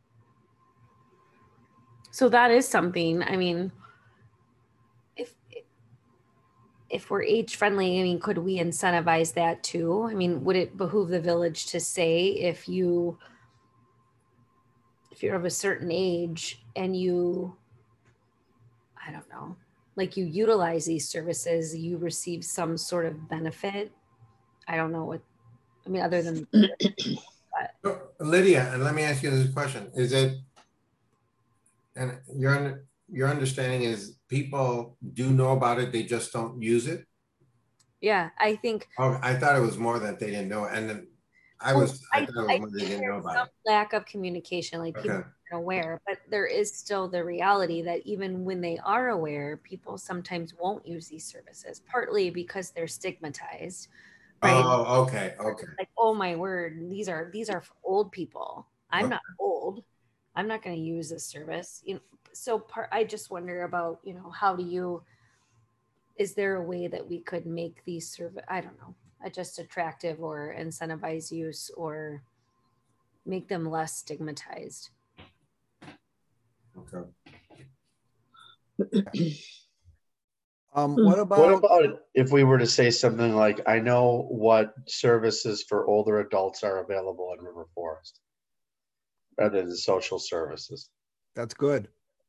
So that is something, I mean, if if we're age friendly, I mean, could we incentivize that too? I mean, would it behoove the village to say if you if you're of a certain age and you, I don't know, like you utilize these services, you receive some sort of benefit? I don't know what, I mean, other than, So, Lydia, and let me ask you this question. Is it, and your, your understanding is people do know about it, they just don't use it? yeah, I think. Oh, I thought it was more that they didn't know it. And then I was, I, I, thought it was I more they think didn't know there's about some it. lack of communication, like people Okay. aren't aware, but there is still the reality that even when they are aware, people sometimes won't use these services, partly because they're stigmatized, Right. Oh, okay, okay. Like, oh my word, these are these are for old people. I'm Okay. not old. I'm not going to use this service. You know, so part I just wonder about, you know, how do you is there a way that we could make these service I don't know, uh, just attractive or incentivize use or make them less stigmatized? Okay. Um, Hmm. what What about, about if we were to say something like, I know what services for older adults are available in River Forest, rather than social services? that's good.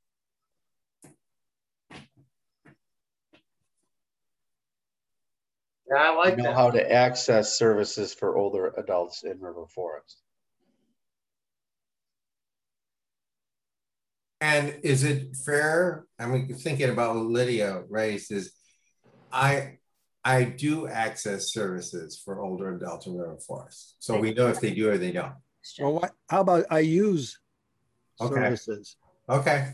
Yeah, I I like know that. how to access services for older adults in River Forest. And is it fair? I mean, thinking about what Lydia raised is, I I do access services for older adults in River Forest, so we know if they do or they don't. Well, what, how about I use Okay. services? Okay.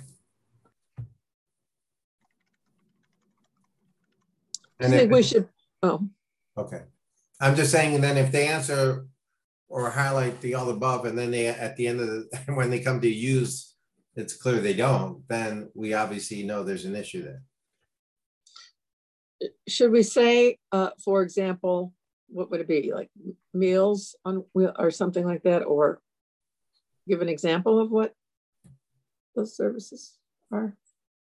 I And think we if, should, oh, okay, I'm just saying, and then if they answer or highlight the all above, and then they at the end of the when they come to use, it's clear they don't, then we obviously know there's an issue there. should we say, uh, for example, what would it be, like meals on wheel or something like that, or give an example of what those services are?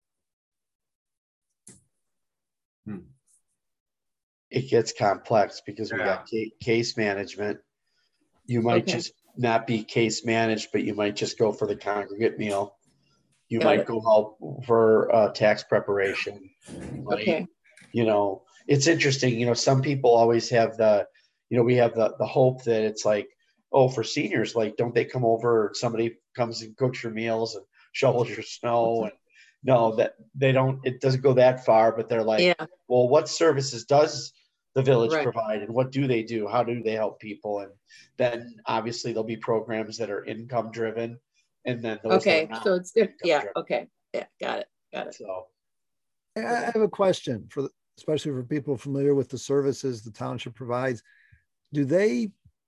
It gets complex because we got ca- case management. You might Okay. just not be case managed, but you might just go for the congregate meal. You Got might it. go out for uh, tax preparation. You might, Okay. you know, it's interesting. You know, some people always have the, you know, we have the the hope that it's like, oh, for seniors, like, don't they come over? Somebody comes and cooks your meals and shovels your snow. And no, that they don't. It doesn't go that far. But they're like, Yeah, well, what services does the village Right. provide, and what do they do? How do they help people? And then obviously there'll be programs that are income driven, and then those okay, that are so not it's, diff- income yeah, driven. okay, yeah, got it, got it. So I I have a question for, the- especially for people familiar with the services the township provides. Do they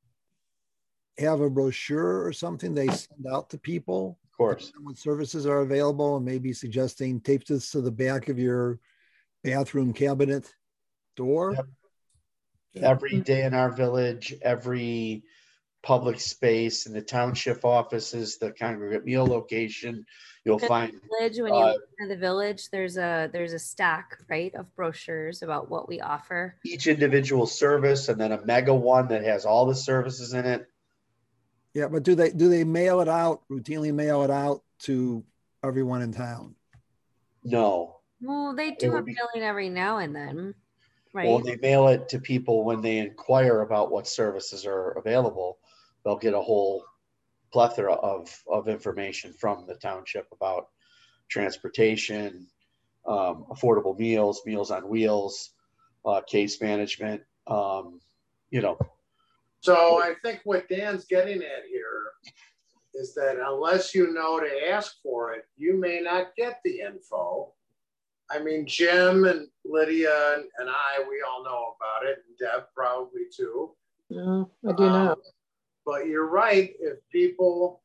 have a brochure or something they send out to people? of course, What services are available, and maybe suggesting tape this to the back of your bathroom cabinet door? Yep. every day in our village, every public space in the township offices, the congregate meal location, you'll The find village, when you uh, look at the village, there's a there's a stack, right, of brochures about what we offer. each individual service, and then a mega one that has all the services in it. Yeah, but do they, do they mail it out, routinely mail it out to everyone in town? No. Well, they It do would a be- mailing every now and then, right? Well, they mail it to people when they inquire about what services are available. They'll get a whole plethora of, of information from the township about transportation, um, affordable meals, meals on wheels, uh, case management, um, you know. So I think what Dan's getting at here is that unless you know to ask for it, you may not get the info. I mean, Jim and Lydia and, and I, we all know about it, and Deb probably too. No, I do not. Um, but you're right, if people,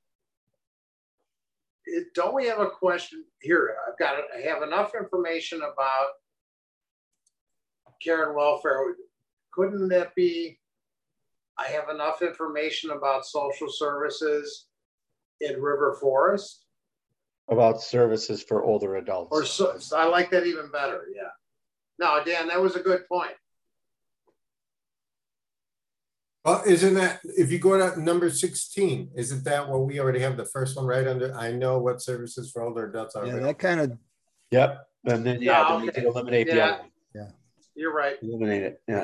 it, don't we have a question here? I've got, I have enough information about care and welfare. Couldn't that be, I have enough information about social services in River Forest? About services for older adults. Or so, so I like that even better, yeah. No, Dan, that was a good point. Well, isn't that, if you go to number sixteen, isn't that what we already have the first one right under? I know what services for older adults are Yeah, available. that kind of, Yep. And then, yeah, Yeah, then you okay. can eliminate the Yeah. other one. yeah. You're right. Eliminate it. Yeah.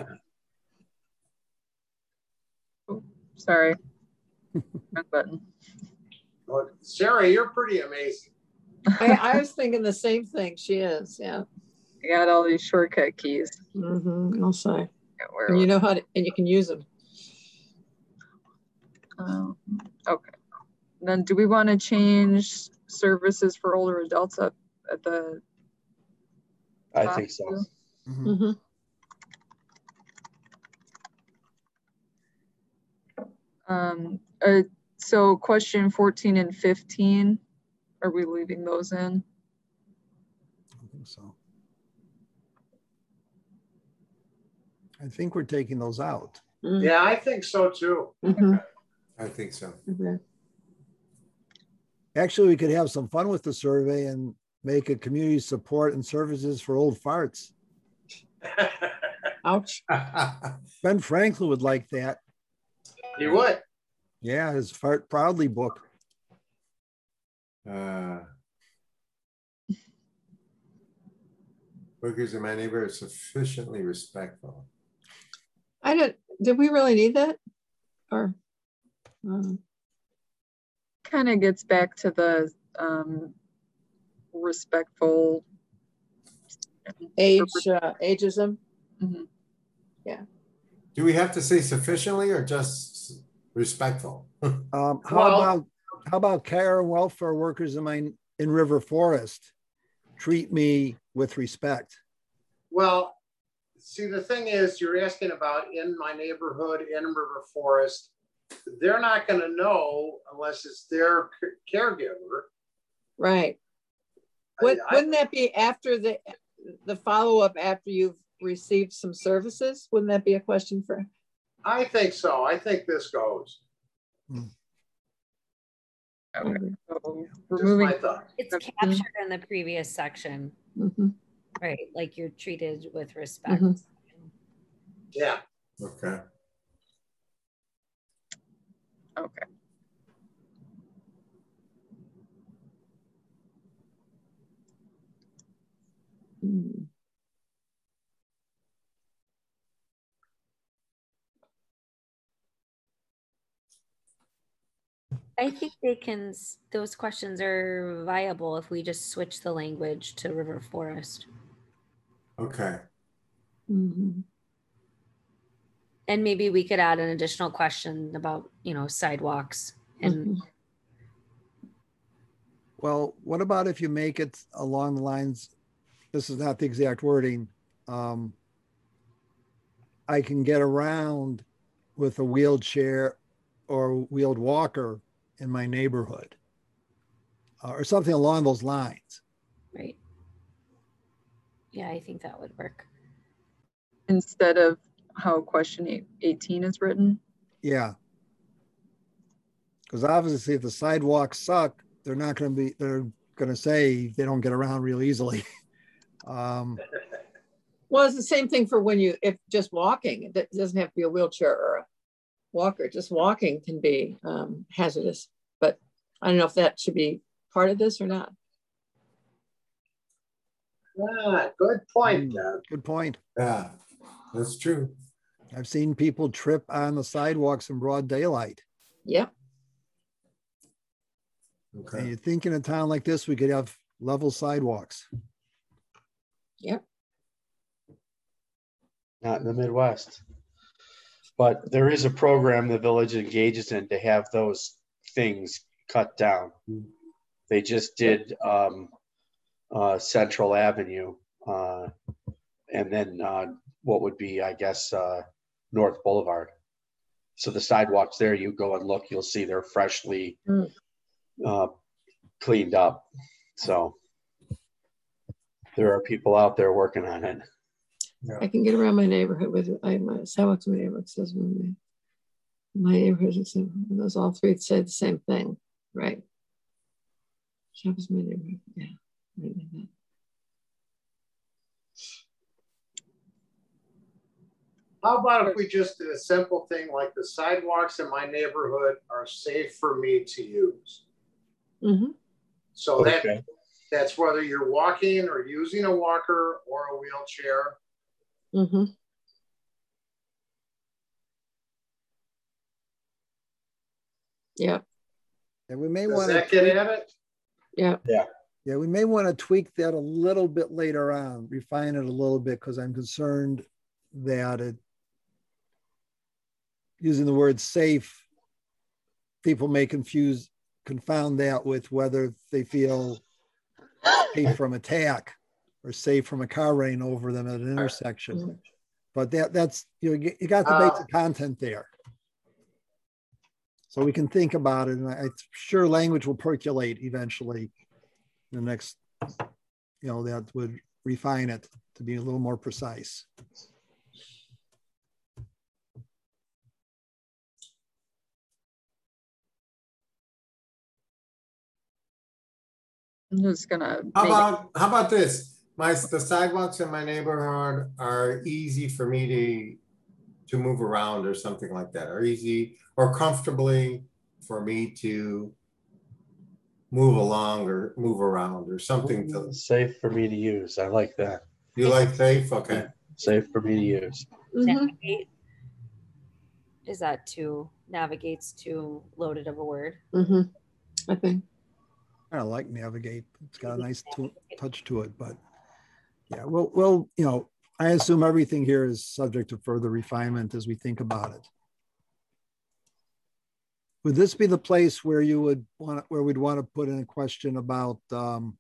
Sorry. Wrong button. Well, Sarah, you're pretty amazing. I, I was thinking the same thing, she is, yeah. I got all these shortcut keys. Mm-hmm, I'll say. Yeah, where And you was- know how to, and you can use them. Um, okay. Then do we want to change services for older adults up at the I top think so. too? Mhm. Mm-hmm. Um, uh, so question fourteen and fifteen, are we leaving those in? I think so. I think we're taking those out. Mm, Yeah, I think so too. mhm, I think so. mhm. Actually, we could have some fun with the survey and make a community support and services for old farts. Ouch. Ben Franklin would like that. You would. Yeah, his Fart Proudly book. Uh, workers in my neighborhood are sufficiently respectful. I don't, did we really need that? Or, um, Kind of gets back to the um, respectful. age, uh, ageism? Mhm. Do we have to say sufficiently or just respectful? Um, how Well- about how about care and welfare workers in my in River Forest treat me with respect? Well, see, the thing is, you're asking about in my neighborhood, in River Forest. They're not going to know unless it's their c- caregiver. Right. I- Would, I- wouldn't that be after the, the follow-up after you've received some services? Wouldn't that be a question for? I think so. I think this goes. Okay, so Just removing my thought. It's Section. captured in the previous section, Mhm, right? Like you're treated with respect. mhm. Yeah. Okay. okay. Mm. I think they can, s- those questions are viable if we just switch the language to River Forest. Okay. Mhm. And maybe we could add an additional question about, you know, sidewalks and Mhm. Well, what about if you make it along the lines, this is not the exact wording, um, I can get around with a wheelchair or wheeled walker in my neighborhood, uh, or something along those lines. right. Yeah, I think that would work. Instead of how question eight- eighteen is written. Yeah. Because obviously if the sidewalks suck, they're not going to be, they're going to say they don't get around real easily. um, Well, it's the same thing for when you, if just walking, it doesn't have to be a wheelchair or a walker, just walking can be um, hazardous. But I don't know if that should be part of this or not. Ah, good point, Mm. Deb. good point. Yeah, that's true. I've seen people trip on the sidewalks in broad daylight. Yep. And Okay. you think in a town like this, we could have level sidewalks. Yep. Not in the Midwest. But there is a program the village engages in to have those things cut down. They just did um, uh, Central Avenue uh, and then uh, what would be, I guess, uh, North Boulevard. So the sidewalks there, you go and look, you'll see they're freshly Mm. uh, cleaned up. So there are people out there working on it. I can get around my neighborhood with I my sidewalks in my neighborhood says my, my neighborhood is those all three say the same thing, right? Shop is my neighborhood. Yeah. Right like that. How about if we just did a simple thing like the sidewalks in my neighborhood are safe for me to use? Mhm. So that Okay. that's whether you're walking or using a walker or a wheelchair. Mhm. Yeah. And we may Does want that to, get at it? Yeah. yeah, we may want to tweak that a little bit later on, refine it a little bit, because I'm concerned that it, using the word safe, people may confuse, confound that with whether they feel safe from attack or safe from a car running over them at an intersection. Mhm. But that that's, you know, you you got the Uh, basic content there. So we can think about it, and I'm sure language will percolate eventually. The next, you know, that would refine it to be a little more precise. I'm just gonna. How make- about, how about this? My, the sidewalks in my neighborhood are easy for me to, to move around or something like that, or easy or comfortably for me to move along or move around or something to, Safe for me to use. I like that. you like safe? Okay. Safe for me to use. Mhm. Navigate. Is that too, navigate's too loaded of a word? Mhm. I think. I like navigate. It's got a nice to- touch to it, but yeah, well, well, you know, I assume everything here is subject to further refinement as we think about it. Would this be the place where you would want, where we'd want to put in a question about um,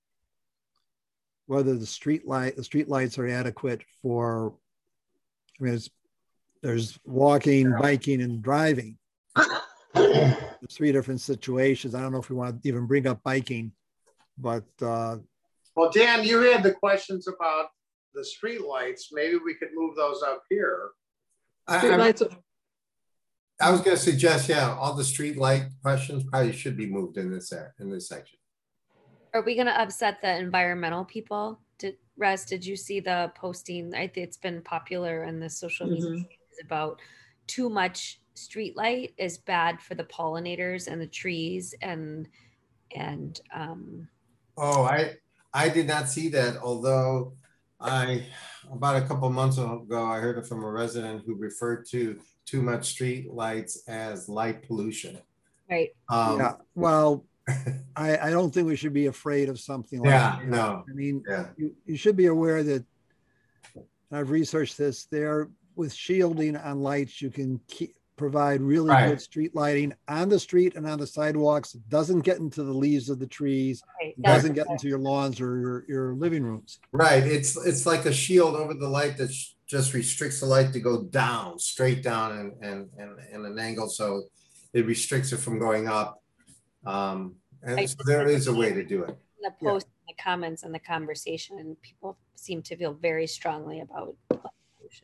whether the street light, the street lights are adequate for, I mean, it's, there's walking, biking, and driving. There's three different situations. I don't know if we want to even bring up biking, but uh, Well, Dan, you had the questions about the street lights. Maybe we could move those up here. I, Street I, lights. I was gonna suggest, yeah, all the street light questions probably should be moved in this, area- in this section. Are we gonna upset the environmental people? Did Rez, did you see the posting? I think it's been popular in the social media Mhm. is about too much street light is bad for the pollinators and the trees and and um Oh, I, I did not see that, although I, about a couple months ago, I heard it from a resident who referred to too much street lights as light pollution. right. Um, yeah, well, I, I don't think we should be afraid of something like Yeah, that. no. I mean, Yeah. you, you should be aware that, and I've researched this, there with shielding on lights, you can keep, provide really Right. good street lighting on the street and on the sidewalks. It doesn't get into the leaves of the trees. Right. It That's doesn't get into your lawns or your, your living rooms. Right, it's, it's like a shield over the light that sh- just restricts the light to go down, straight down and, and, and, and an angle, so it restricts it from going up. Um, I and so just- there is a way to do it. the Yeah. post, the comments, and the conversation, and people seem to feel very strongly about light pollution.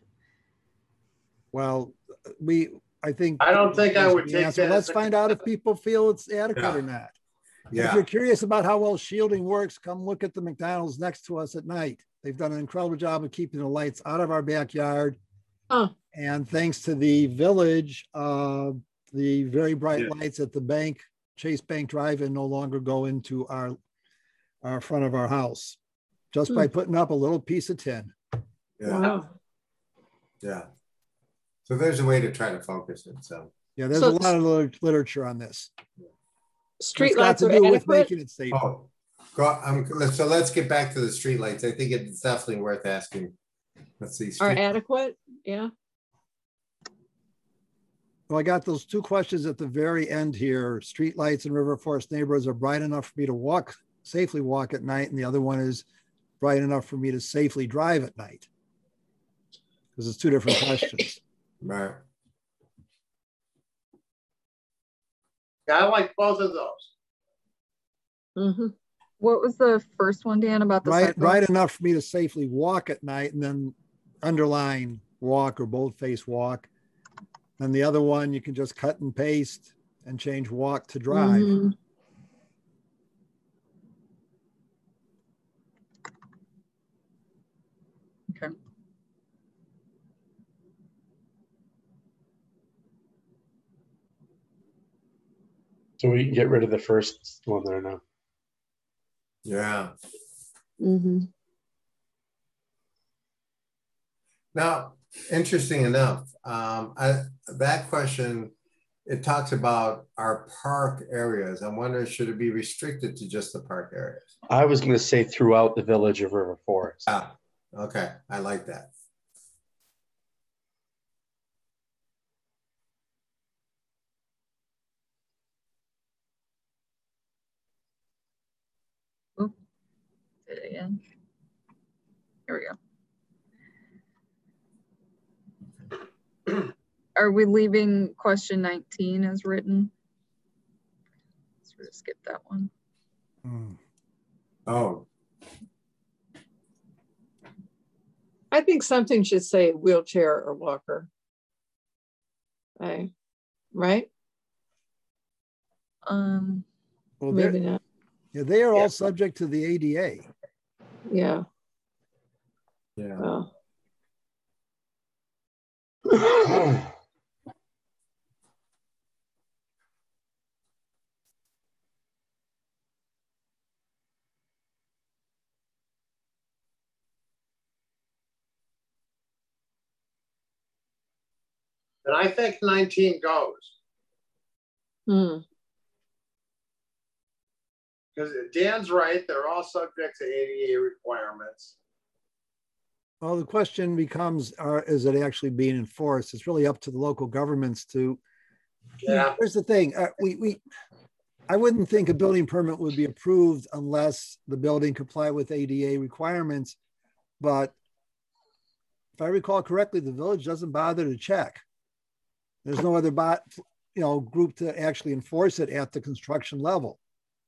Well, we, I think. I don't think I would the take answer. that Let's as a- find out if people feel it's adequate Yeah. or not. If Yeah, you're curious about how well shielding works, come look at the McDonald's next to us at night. They've done an incredible job of keeping the lights out of our backyard. Huh. And thanks to the village, uh, the very bright Yeah. lights at the bank, Chase Bank Drive-In no longer go into our, our front of our house, just by putting up a little piece of tin. yeah, Wow. yeah. So there's a way to try to focus it, so. Yeah, there's So a lot of lit- literature on this. It's Street got lights to are do with adequate. making it safe. Oh, go, um, let's- so let's get back to the streetlights. I think it's definitely worth asking. Let's see. Are street- adequate. Yeah. Well, I got those two questions at the very end here. Streetlights in River Forest neighborhoods are bright enough for me to walk, safely walk at night. And the other one is bright enough for me to safely drive at night. Because it's two different questions. Right. Yeah, I like both of those. Mm-hmm. What was the first one, Dan, about the Bright, bright sidewalks? enough for me to safely walk at night, and then underline walk or boldface walk. And the other one, you can just cut and paste and change walk to drive. Mhm. Okay. So we can get rid of the first one there now. Yeah. Mm-hmm. Now, interesting enough, um, I, that question, it talks about our park areas. I'm wondering, should it be restricted to just the park areas? I was going to say throughout the village of River Forest. Ah, okay, I like that. Say it again. Here we go. are we leaving question nineteen as written? Let's skip that one. Hmm. Oh, I think something should say wheelchair or walker. Right? Right? Um, Well, they're- Maybe not. yeah, they are Yeah. all subject to the A D A. Yeah. yeah. Well, And I think nineteen goes. hmm. Because Dan's right, they're all subject to A D A requirements. Well, the question becomes, are, is it actually being enforced? It's really up to the local governments to, Yeah. here's the thing, uh, we, we, I wouldn't think a building permit would be approved unless the building complied with A D A requirements. But if I recall correctly, the village doesn't bother to check. There's no other bot, you know, group to actually enforce it at the construction level.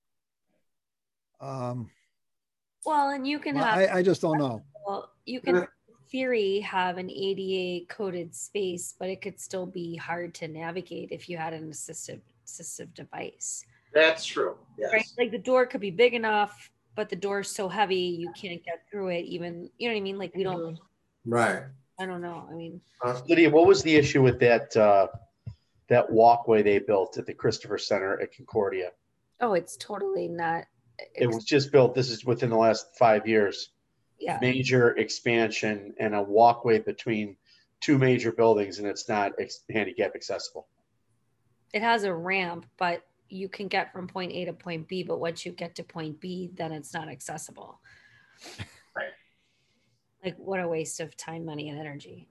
Um, Well, and you can well, have, I, I just don't know. well, you can in theory have an A D A coded space, but it could still be hard to navigate if you had an assistive assistive device. That's true. Yes. Right? Like the door could be big enough, but the door's so heavy you can't get through it. Even, you know what I mean? Like we don't. Right. I don't know. I mean, Lydia, what was the issue with that uh, that walkway they built at the Christopher Center at Concordia? oh, it's totally not. It was just built. This is within the last five years. Yeah. Major expansion and a walkway between two major buildings, and it's not ex- handicap accessible. It has a ramp, but you can get from point A to point B. But once you get to point B, then it's not accessible. Right. Like what a waste of time, money, and energy.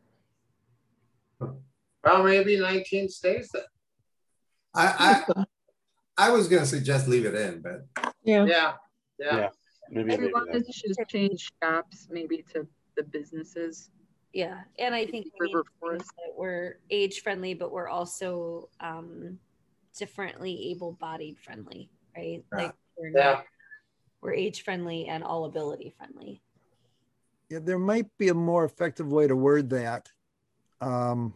Well, maybe nineteen stays then. I, I, I was gonna suggest leave it in, but Yeah. Yeah. Yeah. Yeah. Maybe, maybe everyone that. should just change shops maybe to the businesses. Yeah, and I think we need River things Forest. that we're age friendly, but we're also um, differently able-bodied friendly, right? Yeah. Like we're Yeah. not, we're age friendly and all ability friendly. Yeah, there might be a more effective way to word that. Um,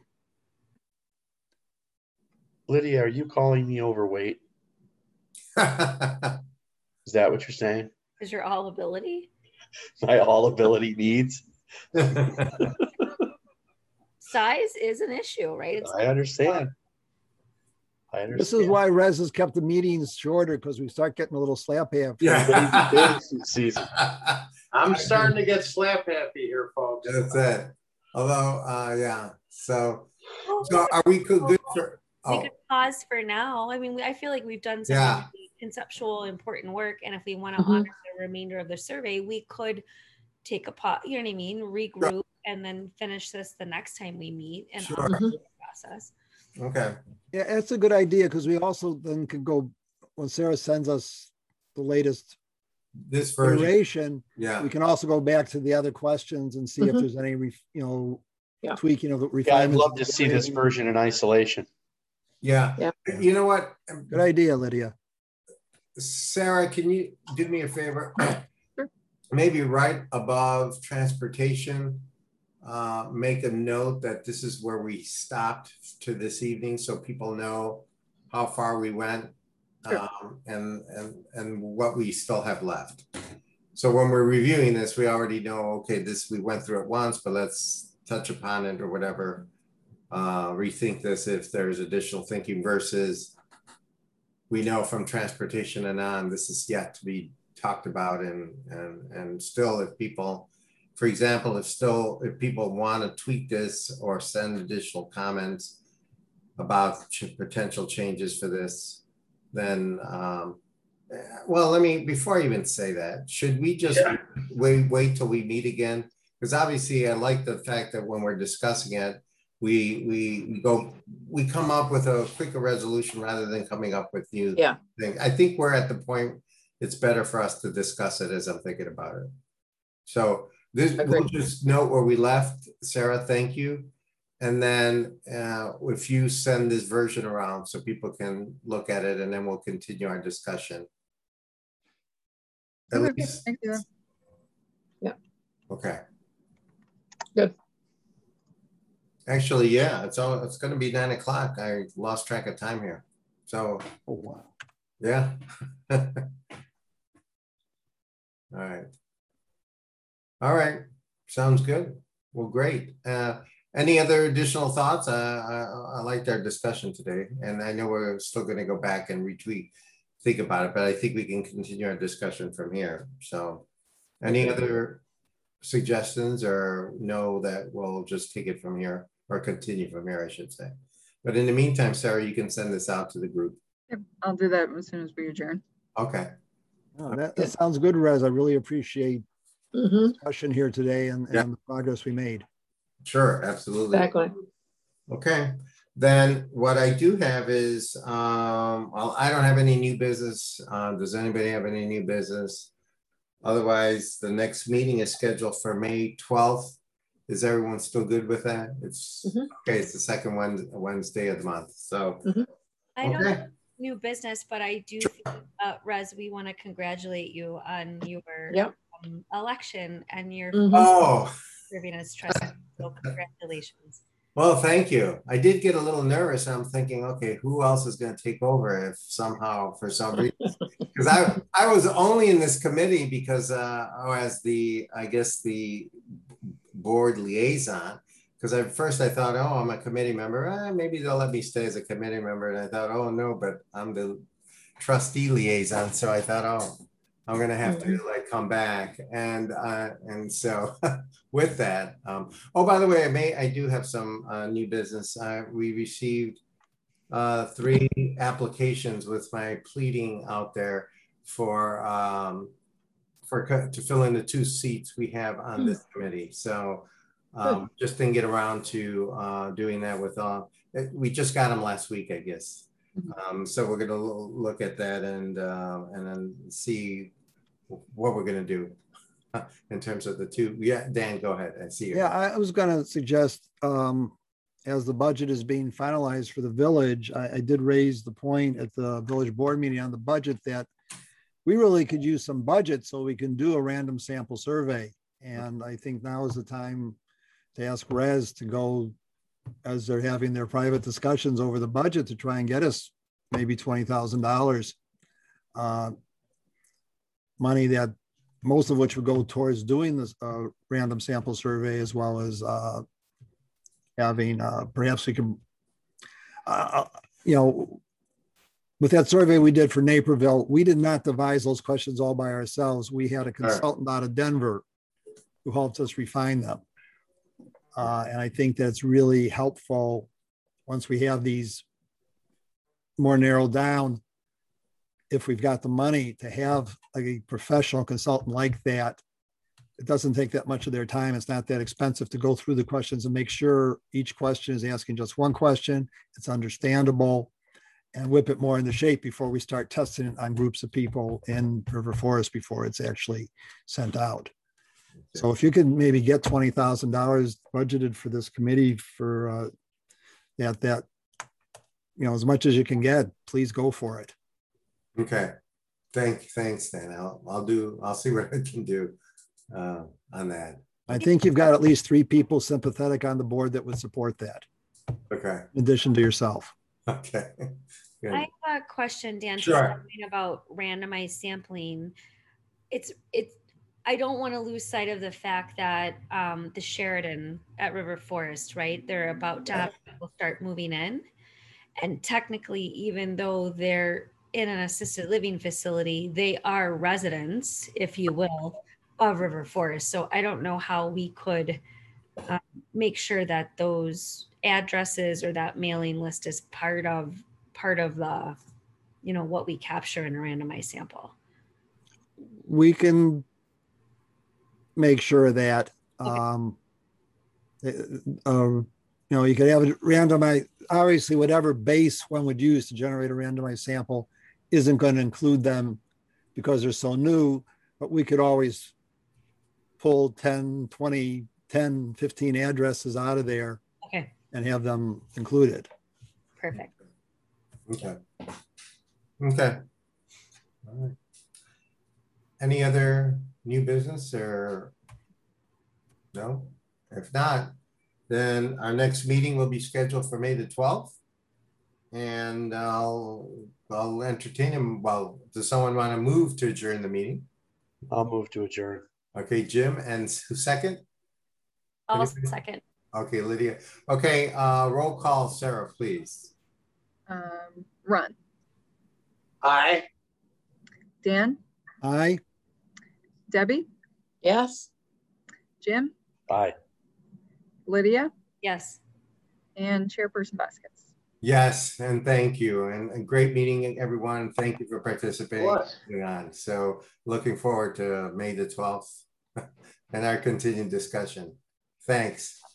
Lydia, are you calling me overweight? Is that what you're saying? Is your all ability? My all ability needs? Size is an issue, right? It's I understand. I understand. this is why Rez has kept the meetings shorter, because we start getting a little slap happy. yeah. Bathing season. I'm starting to get slap happy here, folks. That's it. Although, uh, yeah. So, Oh, so are we good good for? we Oh, could pause for now. I mean, we, I feel like we've done some Yeah. really conceptual, important work, and if we want to Mhm. honor the remainder of the survey, we could take a pause. You know what I mean? Regroup and then finish this the next time we meet and Sure. honor the process. okay. Yeah, that's a good idea, because we also then could go, when Sarah sends us the latest This version. iteration, Yeah. we can also go back to the other questions and see if Mhm. there's any, ref- you know, Yeah. tweaking of the Yeah, I'd refinements. love to see this version in isolation. Yeah. Yeah. You know what? Good idea, Lydia. Sarah, can you do me a favor? Sure. Maybe right above transportation, uh, make a note that this is where we stopped to this evening, so people know how far we went, Sure. um, and, and, and what we still have left. So when we're reviewing this, we already know, okay, this, we went through it once, but let's touch upon it or whatever. Uh, rethink this if there's additional thinking versus we know from transportation and on, this is yet to be talked about, and and and still, if people, for example, if still if people want to tweak this or send additional comments about ch- potential changes for this, then um, well, let me before I even say that, should we just Yeah. wait wait till we meet again? Because obviously, I like the fact that when we're discussing it, we we we go we come up with a quicker resolution rather than coming up with new Yeah. things. I think we're at the point it's better for us to discuss it as I'm thinking about it. So this we'll Agreed. just note where we left. Sarah, thank you. and then uh, if you send this version around so people can look at it, and then we'll continue our discussion. At Okay, least. thank you. Yeah. Okay. Good. Actually, yeah, it's all, it's going to be nine o'clock. I lost track of time here. So, Oh, wow. yeah. All right. All right. Sounds good. Well, great. Uh, any other additional thoughts? Uh, I, I liked our discussion today, and I know we're still going to go back and retweet, think about it, but I think we can continue our discussion from here. So any other suggestions, or know that we'll just take it from here, or continue from here, I should say. But in the meantime, Sarah, you can send this out to the group. Yep, I'll do that as soon as we adjourn. Okay. No, that, that sounds good, Rez. I really appreciate Mm-hmm. the discussion here today and, Yeah. and the progress we made. Sure, absolutely. Exactly. Okay, then what I do have is, um, well, I don't have any new business. Uh, does anybody have any new business? Otherwise, the next meeting is scheduled for May twelfth. Is everyone still good with that? It's Mhm. okay. It's the second Wednesday, Wednesday of the month. So, I don't okay. have new business, but I do think, uh, Rez, we want to congratulate you on your Yep. um, election and your Mhm. Oh, serving as trustee. So congratulations. well, thank you. I did get a little nervous. I'm thinking, okay, who else is going to take over if somehow, for some reason, because I I was only in this committee because uh, oh, as the I guess the board liaison. Because at first I thought, oh, I'm a committee member. Eh, maybe they'll let me stay as a committee member. And I thought, oh no, but I'm the trustee liaison. So I thought, oh, I'm gonna have to like come back. And uh, and so with that, um, oh, by the way, I may I do have some uh, new business. Uh, we received uh, three applications with my pleading out there for um, for co- to fill in the two seats we have on this committee. So um, just didn't get around to uh, doing that with all. Uh, we just got them last week, I guess. Um, so we're gonna l- look at that and uh, and then see what we're gonna do in terms of the two. Yeah, Dan, go ahead. I see you. Yeah, I was going to suggest, um, as the budget is being finalized for the village, I, I did raise the point at the village board meeting on the budget that we really could use some budget so we can do a random sample survey. And I think now is the time to ask Rez to go, as they're having their private discussions over the budget, to try and get us maybe twenty thousand dollars. Uh, money that most of which would go towards doing this uh, random sample survey, as well as uh, having, uh, perhaps we can, uh, you know, with that survey we did for Naperville, we did not devise those questions all by ourselves. We had a consultant out of Denver who helped us refine them. Uh, and I think that's really helpful once we have these more narrowed down, if we've got the money to have a professional consultant like that. It doesn't take that much of their time. It's not that expensive to go through the questions and make sure each question is asking just one question, it's understandable, and whip it more into shape before we start testing it on groups of people in River Forest before it's actually sent out. So if you can maybe get twenty thousand dollars budgeted for this committee for uh, that, that, you know, as much as you can get, please go for it. Okay. Thank, thanks, Dan. I'll, I'll do, I'll see what I can do uh, on that. I think you've got at least three people sympathetic on the board that would support that, Okay. in addition to yourself. Okay. Good. I have a question, Dan, to Sure. something about randomized sampling. It's, it's, I don't want to lose sight of the fact that um, the Sheridan at River Forest, right? They're about to have people start moving in. And technically, even though they're in an assisted living facility, they are residents, if you will, of River Forest. So I don't know how we could uh, make sure that those addresses or that mailing list is part of part of the, you know, what we capture in a randomized sample. We can make sure of that, um, uh, you know, you could have it randomized. Obviously, whatever base one would use to generate a randomized sample isn't going to include them because they're so new, but we could always pull ten, twenty, ten, fifteen addresses out of there. Okay. and have them included. Perfect. Okay. Okay. All right. Any other new business or no? If not, then our next meeting will be scheduled for May the twelfth. And I'll, I'll entertain him. Well, does someone want to move to adjourn the meeting? I'll move to adjourn. Okay, Jim, and who second? I'll Anybody? second. Okay, Lydia. Okay, uh, roll call, Sarah, please. Um, Ron, Aye. Dan, Aye. Debbie, Yes. Jim, Bye. Lydia, Yes. and Chairperson Baskets. Yes, and thank you. And a great meeting, everyone. Thank you for participating. What? On. So looking forward to May the twelfth and our continued discussion. Thanks.